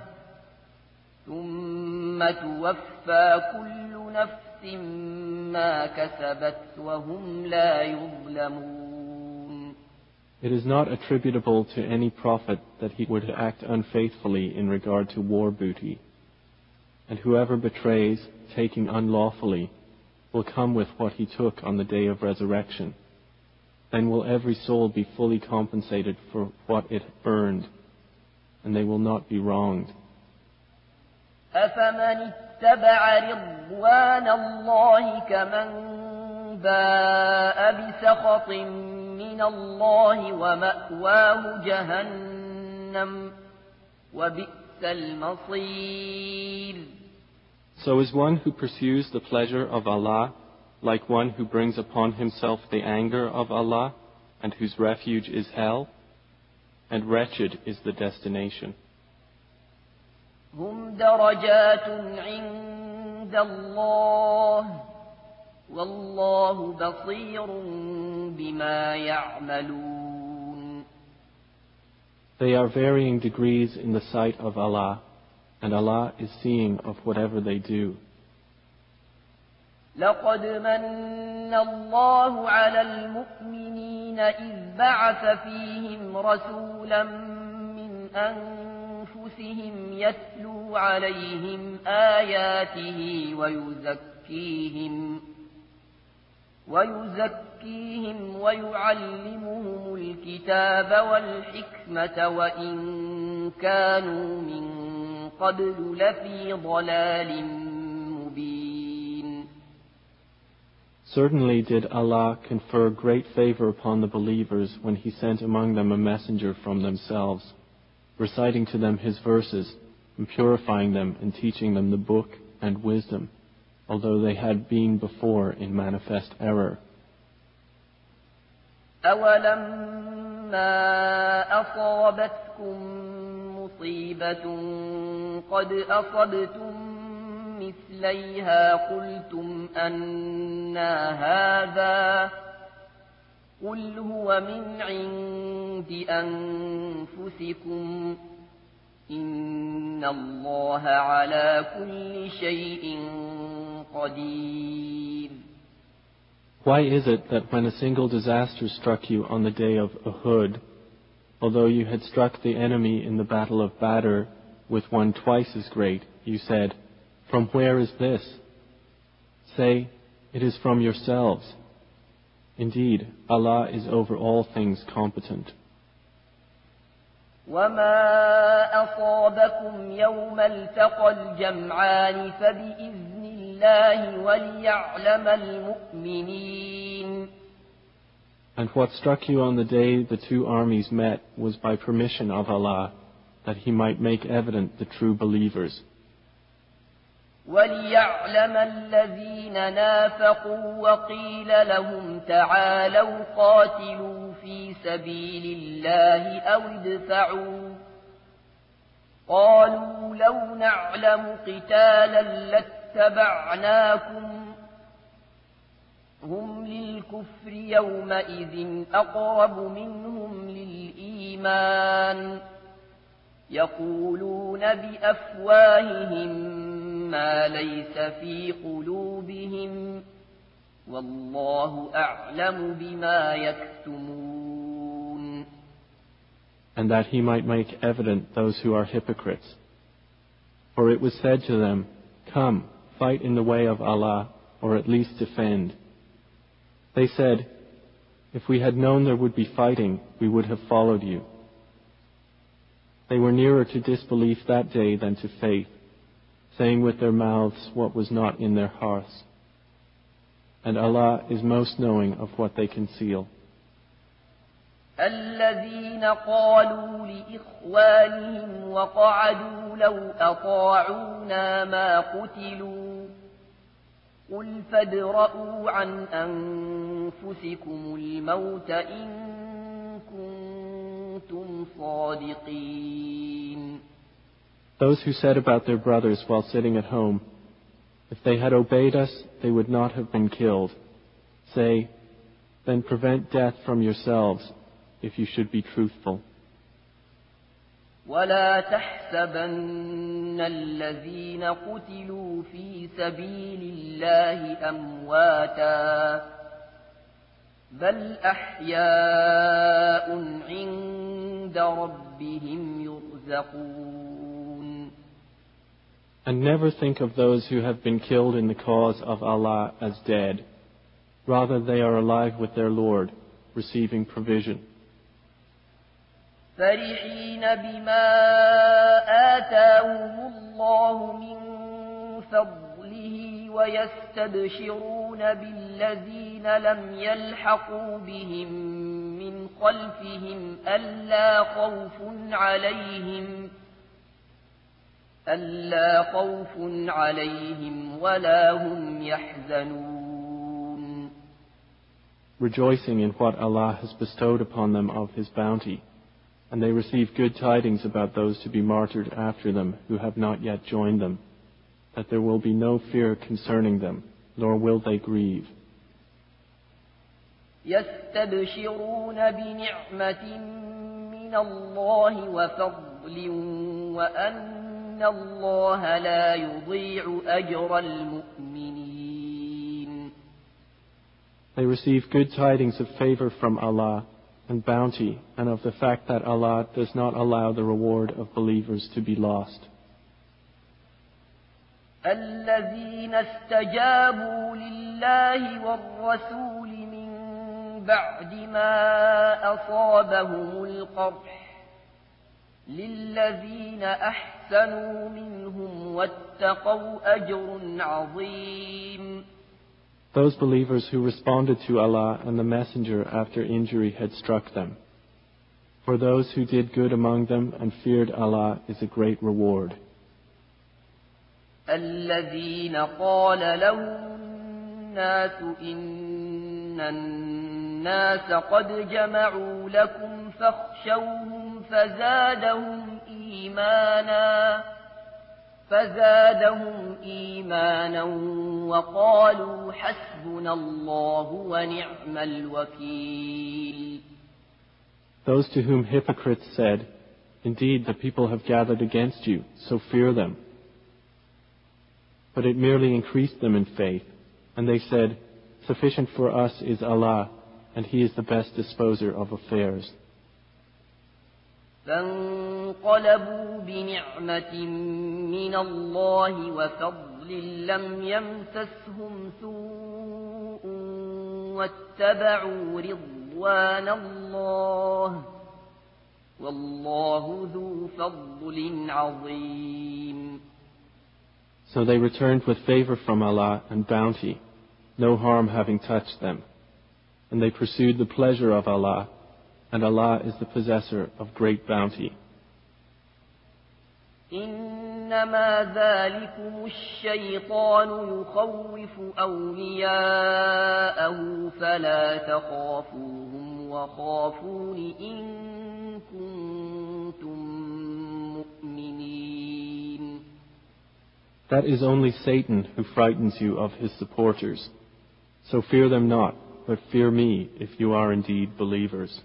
ثم توفى كل نفس ما كسبت وهم لا يظلمون. It is not attributable to any prophet that he would act unfaithfully in regard to war booty. And whoever betrays, taking unlawfully, will come with what he took on the day of resurrection. Then will every soul be fully compensated for what it earned, and they will not be wronged. أفمن اتبع رضوان الله كمن باء بسخط من الله ومأواه جهنم وبئس المصير. So is one who pursues the pleasure of Allah like one who brings upon himself the anger of Allah and whose refuge is hell? And wretched is the destination. هم درجات عند الله والله بصير بما يعملون. They are varying degrees in the sight of Allah, and Allah is seeing of whatever they do. لقد من الله على المؤمنين إذ بعث فيهم رسولا من أنفسهم يتلو عليهم آياته ويزكيهم ويزكيهم ويعلمهم الكتاب والحكمة وإن كانوا من قبل لفي ضلال مبين. Certainly did Allah confer great favor upon the believers when He sent among them a messenger from themselves, reciting to them His verses, and purifying them and teaching them the book and wisdom, although they had been before in manifest error. أَوَلَمَّا أَصَابَتْكُم مُّصِيبَةٌ قَدْ أَصَبْتُم مثليها قلتم أنى هذا قل هو من عند أنفسكم إن الله على كل شيء قدير. Why is it that when a single disaster struck you on the day of Uhud, although you had struck the enemy in the battle of Badr with one twice as great, you said, "From where is this?" Say, "It is from yourselves." Indeed, Allah is over all things competent. وَمَا أَصَابَكُمْ يَوْمَ الْتَقَى الْجَمْعَانِ فَبِإِذْنِ اللَّهِ وَلِيَعْلَمَ الْمُؤْمِنِينَ. And what struck you on the day the two armies met was by permission of Allah, that He might make evident the true believers. وَلِيَعْلَمَ الَّذِينَ نَافَقُوا وَقِيلَ لَهُمْ تَعَالَوْا قَاتِلُوا فِي سَبِيلِ اللَّهِ أَوِ ادْفَعُوا قَالُوا لَوْ نَعْلَمُ قِتَالًا لَاتَّبَعْنَاكُمْ هُمْ لِلْكُفْرِ يَوْمَئِذٍ أَقْرَبُ مِنْهُمْ لِلْإِيمَانِ يَقُولُونَ بِأَفْوَاهِهِمْ ما ليس في قلوبهم والله أعلم بما يكتمون. And that He might make evident those who are hypocrites. For it was said to them, "Come, fight in the way of Allah, or at least defend." They said, "If we had known there would be fighting, we would have followed you." They were nearer to disbelief that day than to faith, saying with their mouths what was not in their hearts. and Allah is most knowing of what they conceal. الذين قالوا لإخوانهم وقعدوا لو أطاعونا ما قتلوا قل فادرءوا عن أنفسكم الموت إن كنتم صادقين. Those who said about their brothers while sitting at home, if they had obeyed us, they would not have been killed. Say, then prevent death from yourselves, if you should be truthful. ولا تحسبن الذين قتلوا في سبيل الله أمواتا بل أحياء عند ربهم يرزقون. And never think of those who have been killed in the cause of Allah as dead. Rather, they are alive with their Lord, receiving provision. فرحين بما آتاهم الله من فضله ويستبشرون بالذين لم يلحقوا بهم من خلفهم ألا خوف عليهم ألا خوف عليهم ولا هم يحزنون. Rejoicing in what Allah has bestowed upon them of His bounty, and they receive good tidings about those to be martyred after them who have not yet joined them, that there will be no fear concerning them, nor will they grieve. يستبشرون بنعمة من الله وفضل وأن الله لا يضيع أجر المؤمنين. They receive good tidings of favor from Allah and bounty, and of the fact that Allah does not allow the reward of believers to be lost. الذين استجابوا لله والرسول من بعد ما أصابهم القرح للذين أحسنوا منهم واتقوا أجر عظيم. Those believers who responded to Allah and the Messenger after injury had struck them. For those who did good among them and feared Allah is a great reward. الذين قال لهم الناس إن الناس قد جمعوا لكم فاخشوهم فزادهم إيمانا فزادهم إيمانا وقالوا حسبنا الله ونعم الوكيل. Those to whom hypocrites said, indeed the people have gathered against you, so fear them. But it merely increased them in faith, and they said, sufficient for us is Allah, and He is the best disposer of affairs. فانقلبوا بنعمة من الله وفضل لم يمسسهم سوء واتبعوا رضوان الله والله ذو فضل عظيم. So they returned with favor from Allah and bounty, no harm having touched them. And they pursued the pleasure of Allah, and Allah is the possessor of great bounty. إنما ذلكم الشيطان يخوف أولياءه فلا تخافوهم وخافون إن كنتم مؤمنين. That is only Satan who frightens you of his supporters. So fear them not, but fear me if you are indeed believers.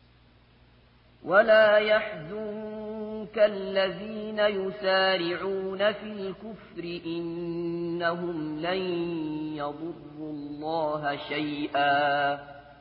ولا يحزنك الذين يسارعون في الكفر إنهم لن يضروا الله شيئا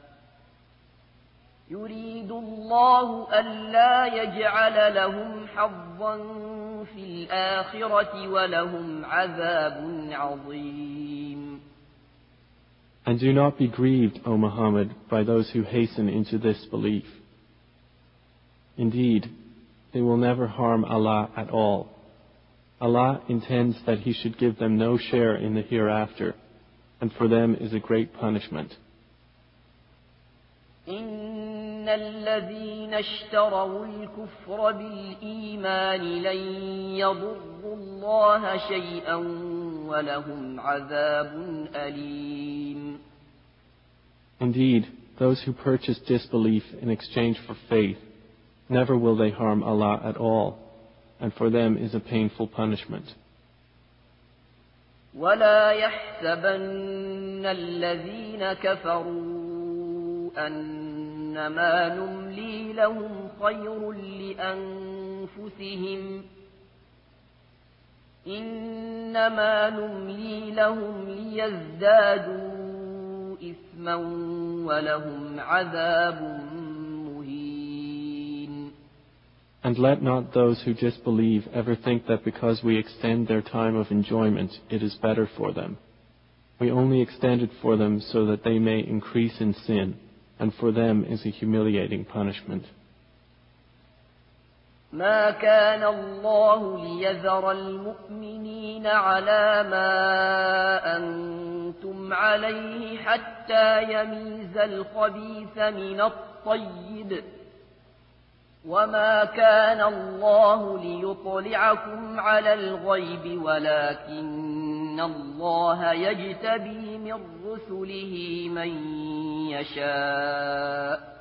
يريد الله ألا يجعل لهم حظا في الآخرة ولهم عذاب عظيم. And do not be grieved, O Muhammad, by those who hasten into this belief. Indeed, they will never harm Allah at all. Allah intends that He should give them no share in the hereafter, and for them is a great punishment. إن الذين اشتروا الكفر بالإيمان لن يضروا الله شيئا ولهم عذاب أليم. Indeed, those who purchase disbelief in exchange for faith, never will they harm Allah at all, and for them is a painful punishment. ولا يحسبن الذين كفروا أنما نملي لهم خير لأنفسهم إنما نملي لهم ليزدادوا إثما ولهم عذاب مهين. And let not those who disbelieve ever think that because we extend their time of enjoyment, it is better for them. We only extend it for them so that they may increase in sin, and for them is a humiliating punishment. ما كان الله ليذر المؤمنين على ما أنتم عليه حتى يميز الخبيث من الطيب وما كان الله ليطلعكم على الغيب ولكن الله يجتبي من رسله من يشاء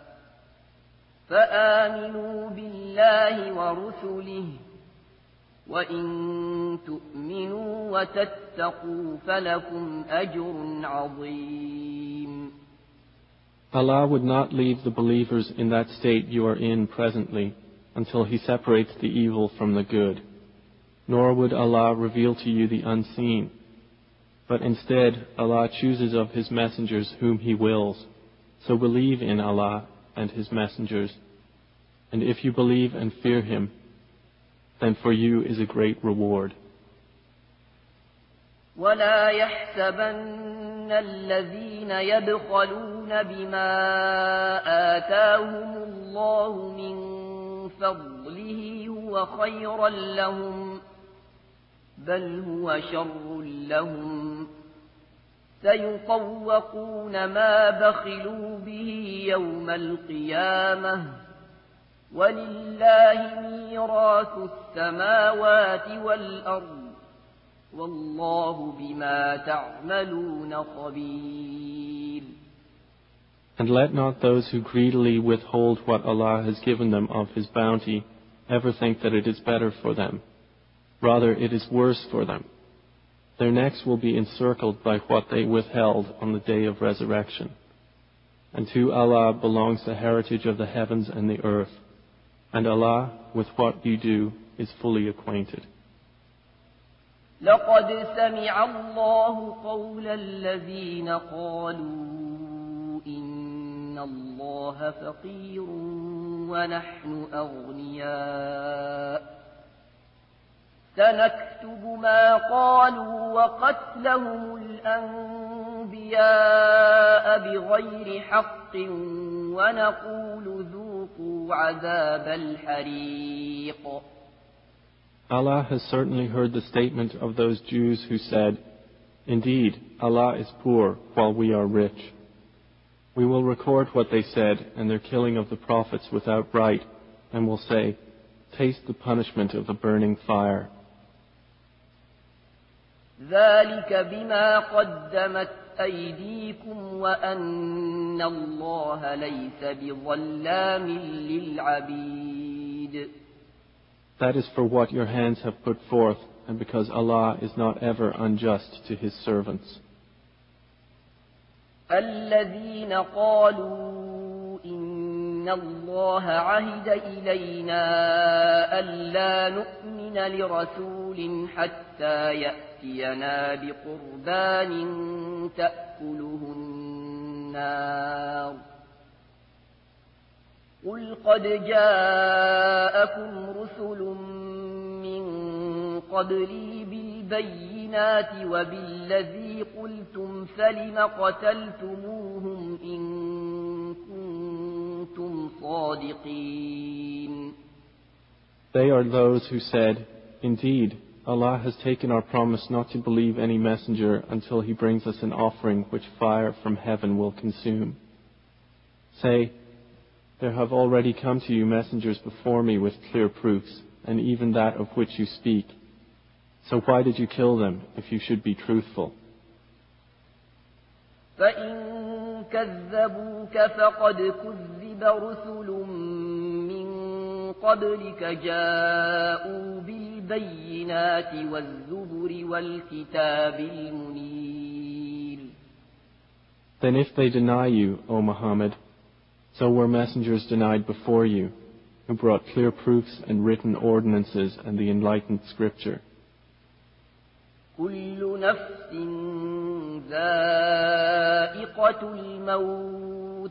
فآمنوا بالله ورسله وإن تؤمنوا وتتقوا فلكم أجر عظيم. Allah would not leave the believers in that state you are in presently until He separates the evil from the good. Nor would Allah reveal to you the unseen. But instead, Allah chooses of His messengers whom He wills. So believe in Allah and His messengers. And if you believe and fear Him, then for you is a great reward. ولا يحسبن الذين يبخلون بما آتاهم الله من فضله هو خيرا لهم بل هو شر لهم سيطوقون ما بخلوا به يوم القيامة ولله ميراث السماوات والأرض والله بما تعملون خبير. And let not those who greedily withhold what Allah has given them of His bounty ever think that it is better for them. Rather, it is worse for them. Their necks will be encircled by what they withheld on the day of resurrection. And to Allah belongs the heritage of the heavens and the earth. And Allah, with what you do, is fully acquainted. لقد سمع الله قول الذين قالوا إن الله فقير ونحن أغنياء سنكتب ما قالوا وقتلهم الأنبياء بغير حق ونقول ذوقوا عذاب الحريق. Allah has certainly heard the statement of those Jews who said, "Indeed, Allah is poor while we are rich." We will record what they said and their killing of the prophets without right, and will say, "Taste the punishment of the burning fire." ذلك بما قدمت أيديكم وأن الله ليس بظلام للعبيد. That is for what your hands have put forth, and because Allah is not ever unjust to His servants. الذين قالوا إن الله عهد إلينا ألا نؤمن لرسول حتى يأتينا بقربان تأكله النار قل قد جاءكم رسل من قبلي بالبينات وبالذي قلتم فلم قتلتموهم إن كنتم صادقين. They are those who said, "Indeed, Allah has taken our promise not to believe any messenger until he brings us an offering which fire from heaven will consume. Say, there have already come to you messengers before me with clear proofs, and even that of which you speak. So why did you kill them if you should be truthful? فَإِن كَذَّبُوكَ فَقَدْ كُذِّبَ رُسُلٌ مِّن قَبْلِكَ جَاءُوا بِالْبَيِّنَاتِ وَالزُّبُرِ وَالْكِتَابِ الْمُنِيرِ. Then if they deny you, O Muhammad, so were messengers denied before you, who brought clear proofs and written ordinances and the enlightened scripture. كل نفس ذائقة الموت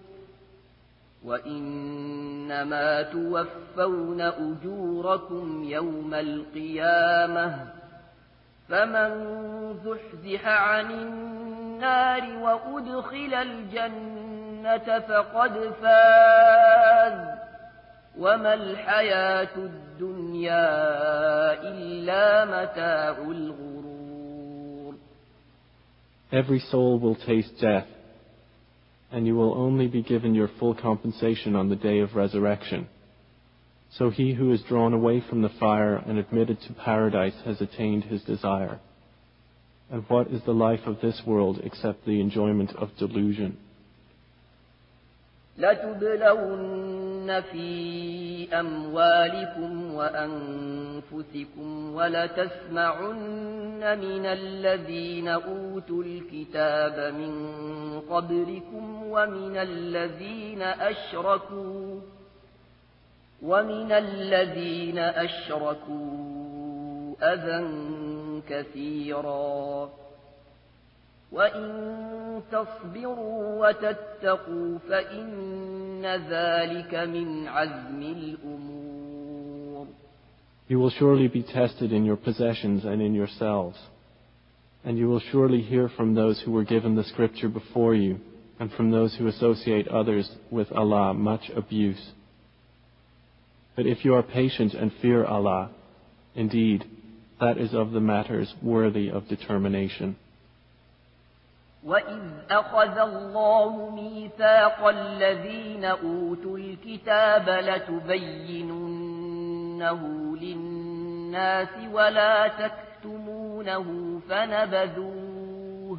وإنما توفون أجوركم يوم القيامة فمن زحزح عن النار وأدخل الجنة فقد فاز وما الحياة الدنيا إلا متاع الغرور. Every soul will taste death, and you will only be given your full compensation on the day of resurrection. So he who is drawn away from the fire and admitted to paradise has attained his desire. And what is the life of this world except the enjoyment of delusion? لَتُبْلَوُنَّ فِي أَمْوَالِكُمْ وَأَنفُسِكُمْ وَلَتَسْمَعُنَّ مِنَ الَّذِينَ أُوتُوا الْكِتَابَ مِنْ قَبْلِكُمْ وَمِنَ الَّذِينَ أَشْرَكُوا وَمِنَ الَّذِينَ أَشْرَكُوا أَذًى كَثِيرًا وَإِن تَصْبِرُوا وَتَتَّقُوا فَإِنَّ ذَلِكَ مِنْ عَزْمِ الْأُمُورِ. You will surely be tested in your possessions and in yourselves, and you will surely hear from those who were given the scripture before you, and from those who associate others with Allah much abuse. But if you are patient and fear Allah, indeed, that is of the matters worthy of determination. وَإِذْ أَخَذَ اللَّهُ مِيثَاقَ الَّذِينَ أُوتُوا الْكِتَابَ لَتُبَيِّنُنَّهُ لِلنَّاسِ وَلَا تَكْتُمُونَهُ فَنَبَذُوهُ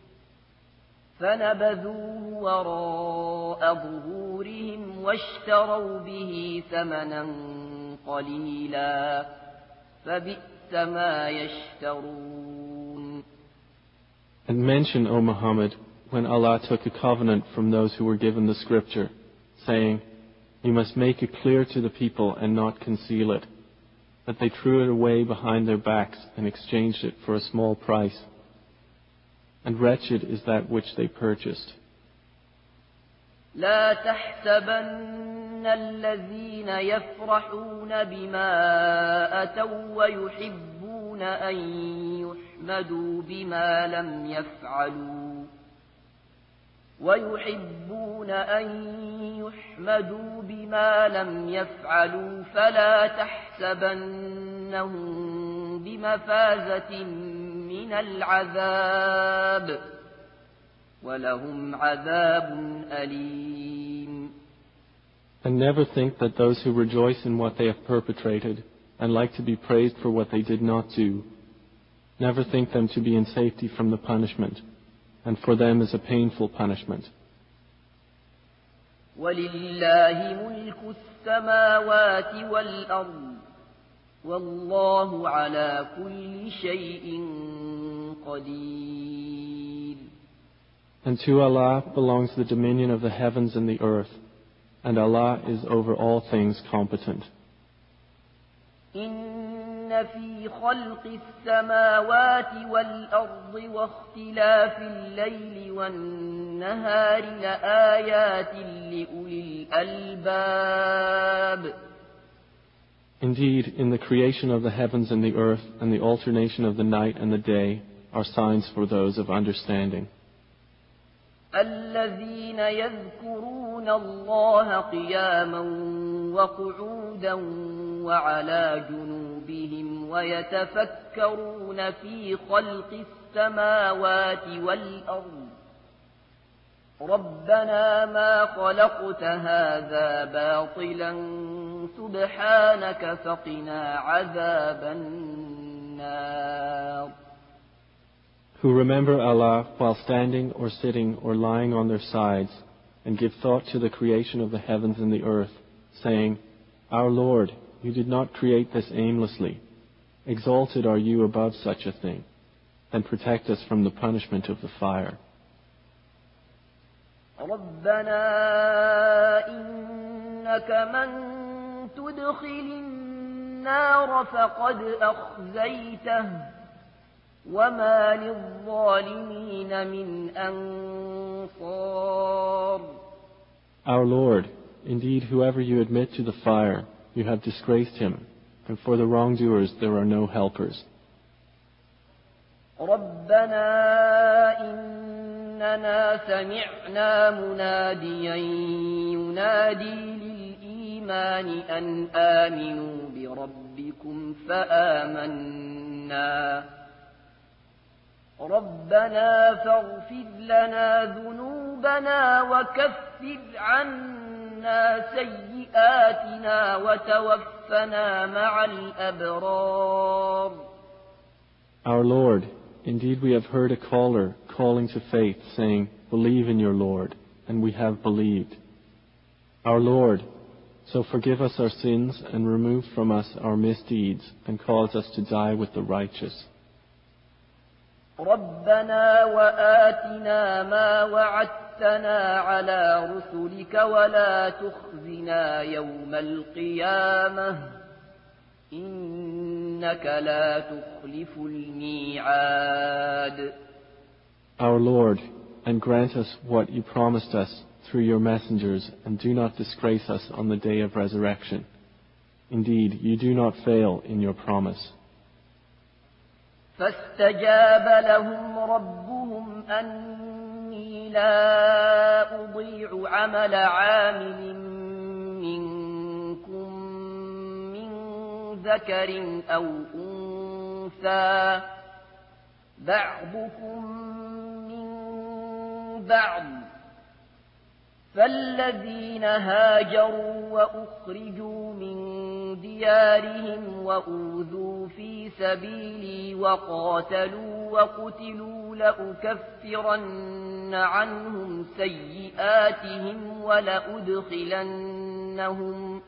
فَنَبَذُوهُ وَرَاءَ ظُهُورِهِمْ وَاشْتَرَوْا بِهِ ثَمَنًا قَلِيلًا فَبِئْسَ مَا يَشْتَرُونَ. And mention, O Muhammad, when Allah took a covenant from those who were given the scripture, saying, you must make it clear to the people and not conceal it, that they threw it away behind their backs and exchanged it for a small price. And wretched is that which they purchased. لا تحسبن الذين يفرحون بما أتوا ويحبون أن يحمدوا بما لم يفعلوا ويحبون أن يحمدوا بما لم يفعلوا فلا تحسبنهم بمفازة من العذاب وَلَهُمْ عَذَابٌ أَلِيمٌ. And never think that those who rejoice in what they have perpetrated and like to be praised for what they did not do, never think them to be in safety from the punishment, and for them is a painful punishment. وَلِلَّهِ مُلْكُ السَّمَاوَاتِ وَالْأَرْضِ وَاللَّهُ عَلَى كُلِّ شَيْءٍ قَدِيرٌ. And to Allah belongs the dominion of the heavens and the earth, and Allah is over all things competent. إن في خلق السماوات والأرض واختلاف الليل والنهار لآيات لأولي الألباب. Indeed, in the creation of the heavens and the earth and the alternation of the night and the day are signs for those of understanding. الذين يذكرون الله قياما وقعودا وعلى جنوبهم ويتفكرون في خلق السماوات والأرض ربنا ما خلقت هذا باطلا سبحانك فقنا عذاب النار. Who remember Allah while standing or sitting or lying on their sides and give thought to the creation of the heavens and the earth, saying, Our Lord, you did not create this aimlessly. Exalted are you above such a thing, and protect us from the punishment of the fire. ربنا إنك من تدخل النار فقد أخزيته وما للظالمين من أنصار. Our Lord, indeed whoever you admit to the fire, you have disgraced him, and for the wrongdoers there are no helpers. ربنا إننا سمعنا مناديا ينادي للإيمان أن آمنوا بربكم فآمنا ربنا فاغفر لنا ذنوبنا وكفر عنا سيئاتنا وتوفنا مع الأبرار. Our Lord, indeed we have heard a caller calling to faith, saying, Believe in your Lord, and we have believed. Our Lord, so forgive us our sins and remove from us our misdeeds and cause us to die with the righteous. ربنا وآتنا ما وعدتنا على رسلك ولا تخزنا يوم القيامة إنك لا تخلف الميعاد. Our Lord, and grant us what you promised us through your messengers, and do not disgrace us on the day of resurrection. Indeed, you do not fail in your promise. فاستجاب لهم ربهم أني لا أضيع عمل عامل منكم من ذكر أو أنثى بعضكم من بعض فالذين هاجروا وأخرجوا من ديارهم وأوذوا في سبيلي وقاتلوا وقتلوا لأكفرن عنهم سيئاتهم ولأدخلنهم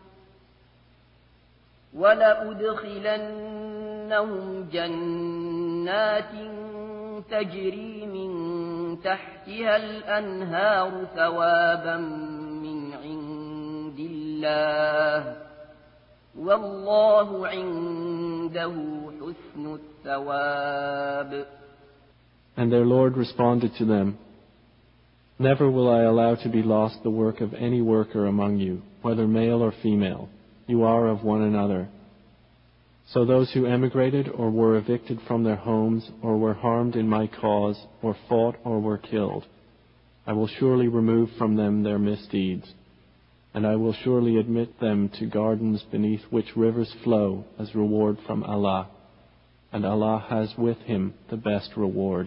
ولأدخلنهم جنات تجري من تحتها الأنهار ثوابا من عند الله والله عنده حسن الثواب. And their Lord responded to them, Never will I allow to be lost the work of any worker among you, whether male or female. You are of one another. So those who emigrated or were evicted from their homes or were harmed in my cause or fought or were killed, I will surely remove from them their misdeeds, and I will surely admit them to gardens beneath which rivers flow as reward from Allah, and Allah has with him the best reward.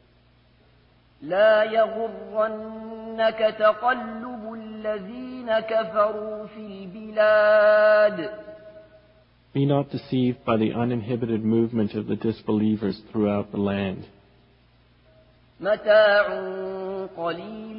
لا يغرنك تقلب الذين كفروا في البلاد. Be not deceived by the uninhibited movement of the disbelievers throughout the land. متاع قليل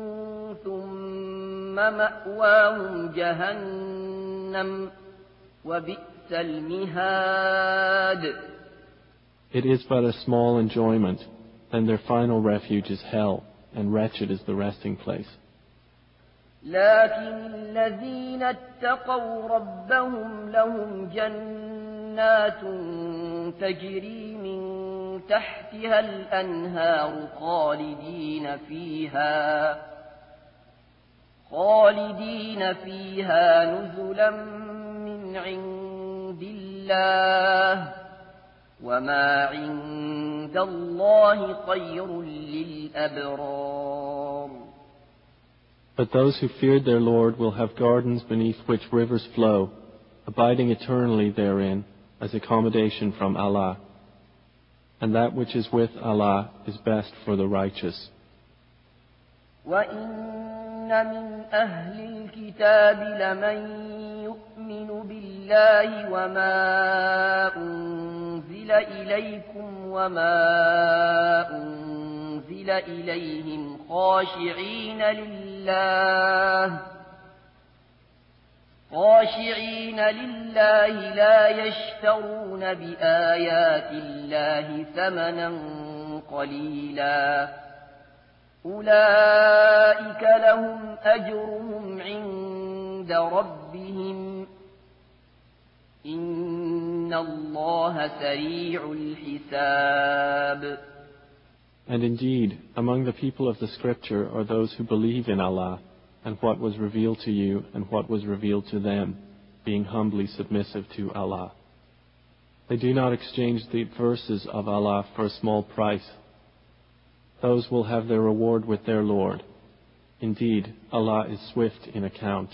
ثم مأواهم جهنم وبئس المهاد. It is but a small enjoyment, then their final refuge is hell, and wretched is the resting place. لكن الذين اتقوا ربهم لهم جنات تجري من تحتها الأنهار خالدين فيها خالدين فيها نزلا من عند الله وما عند الله خير للأبرار. But those who feared their Lord will have gardens beneath which rivers flow, abiding eternally therein as accommodation from Allah. And that which is with Allah is best for the righteous. وَإِنَّ مِنْ أَهْلِ الْكِتَابِ لَمَنْ يُؤْمِنُ بِاللَّهِ وَمَا أُنْزِلَ إِلَيْكُمْ وَمَا أُنْزِلَ إِلَيْهِمْ خَاشِعِينَ لِلَّهِ خاشعين لله لا يشترون بآيات الله ثمنا قليلا أولئك لهم أجرهم عند ربهم إن الله سريع الحساب. And indeed, among the people of the scripture are those who believe in Allah and what was revealed to you and what was revealed to them, being humbly submissive to Allah. They do not exchange the verses of Allah for a small price. Those will have their reward with their Lord. Indeed, Allah is swift in account.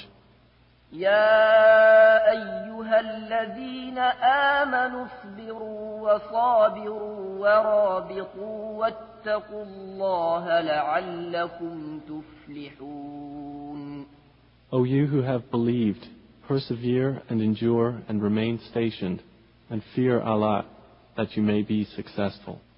يا أيها الذين آمنوا اصبروا وصابروا ورابطوا واتقوا الله لعلكم تفلحون. O you who have believed, persevere and endure and remain stationed, and fear Allah that you may be successful.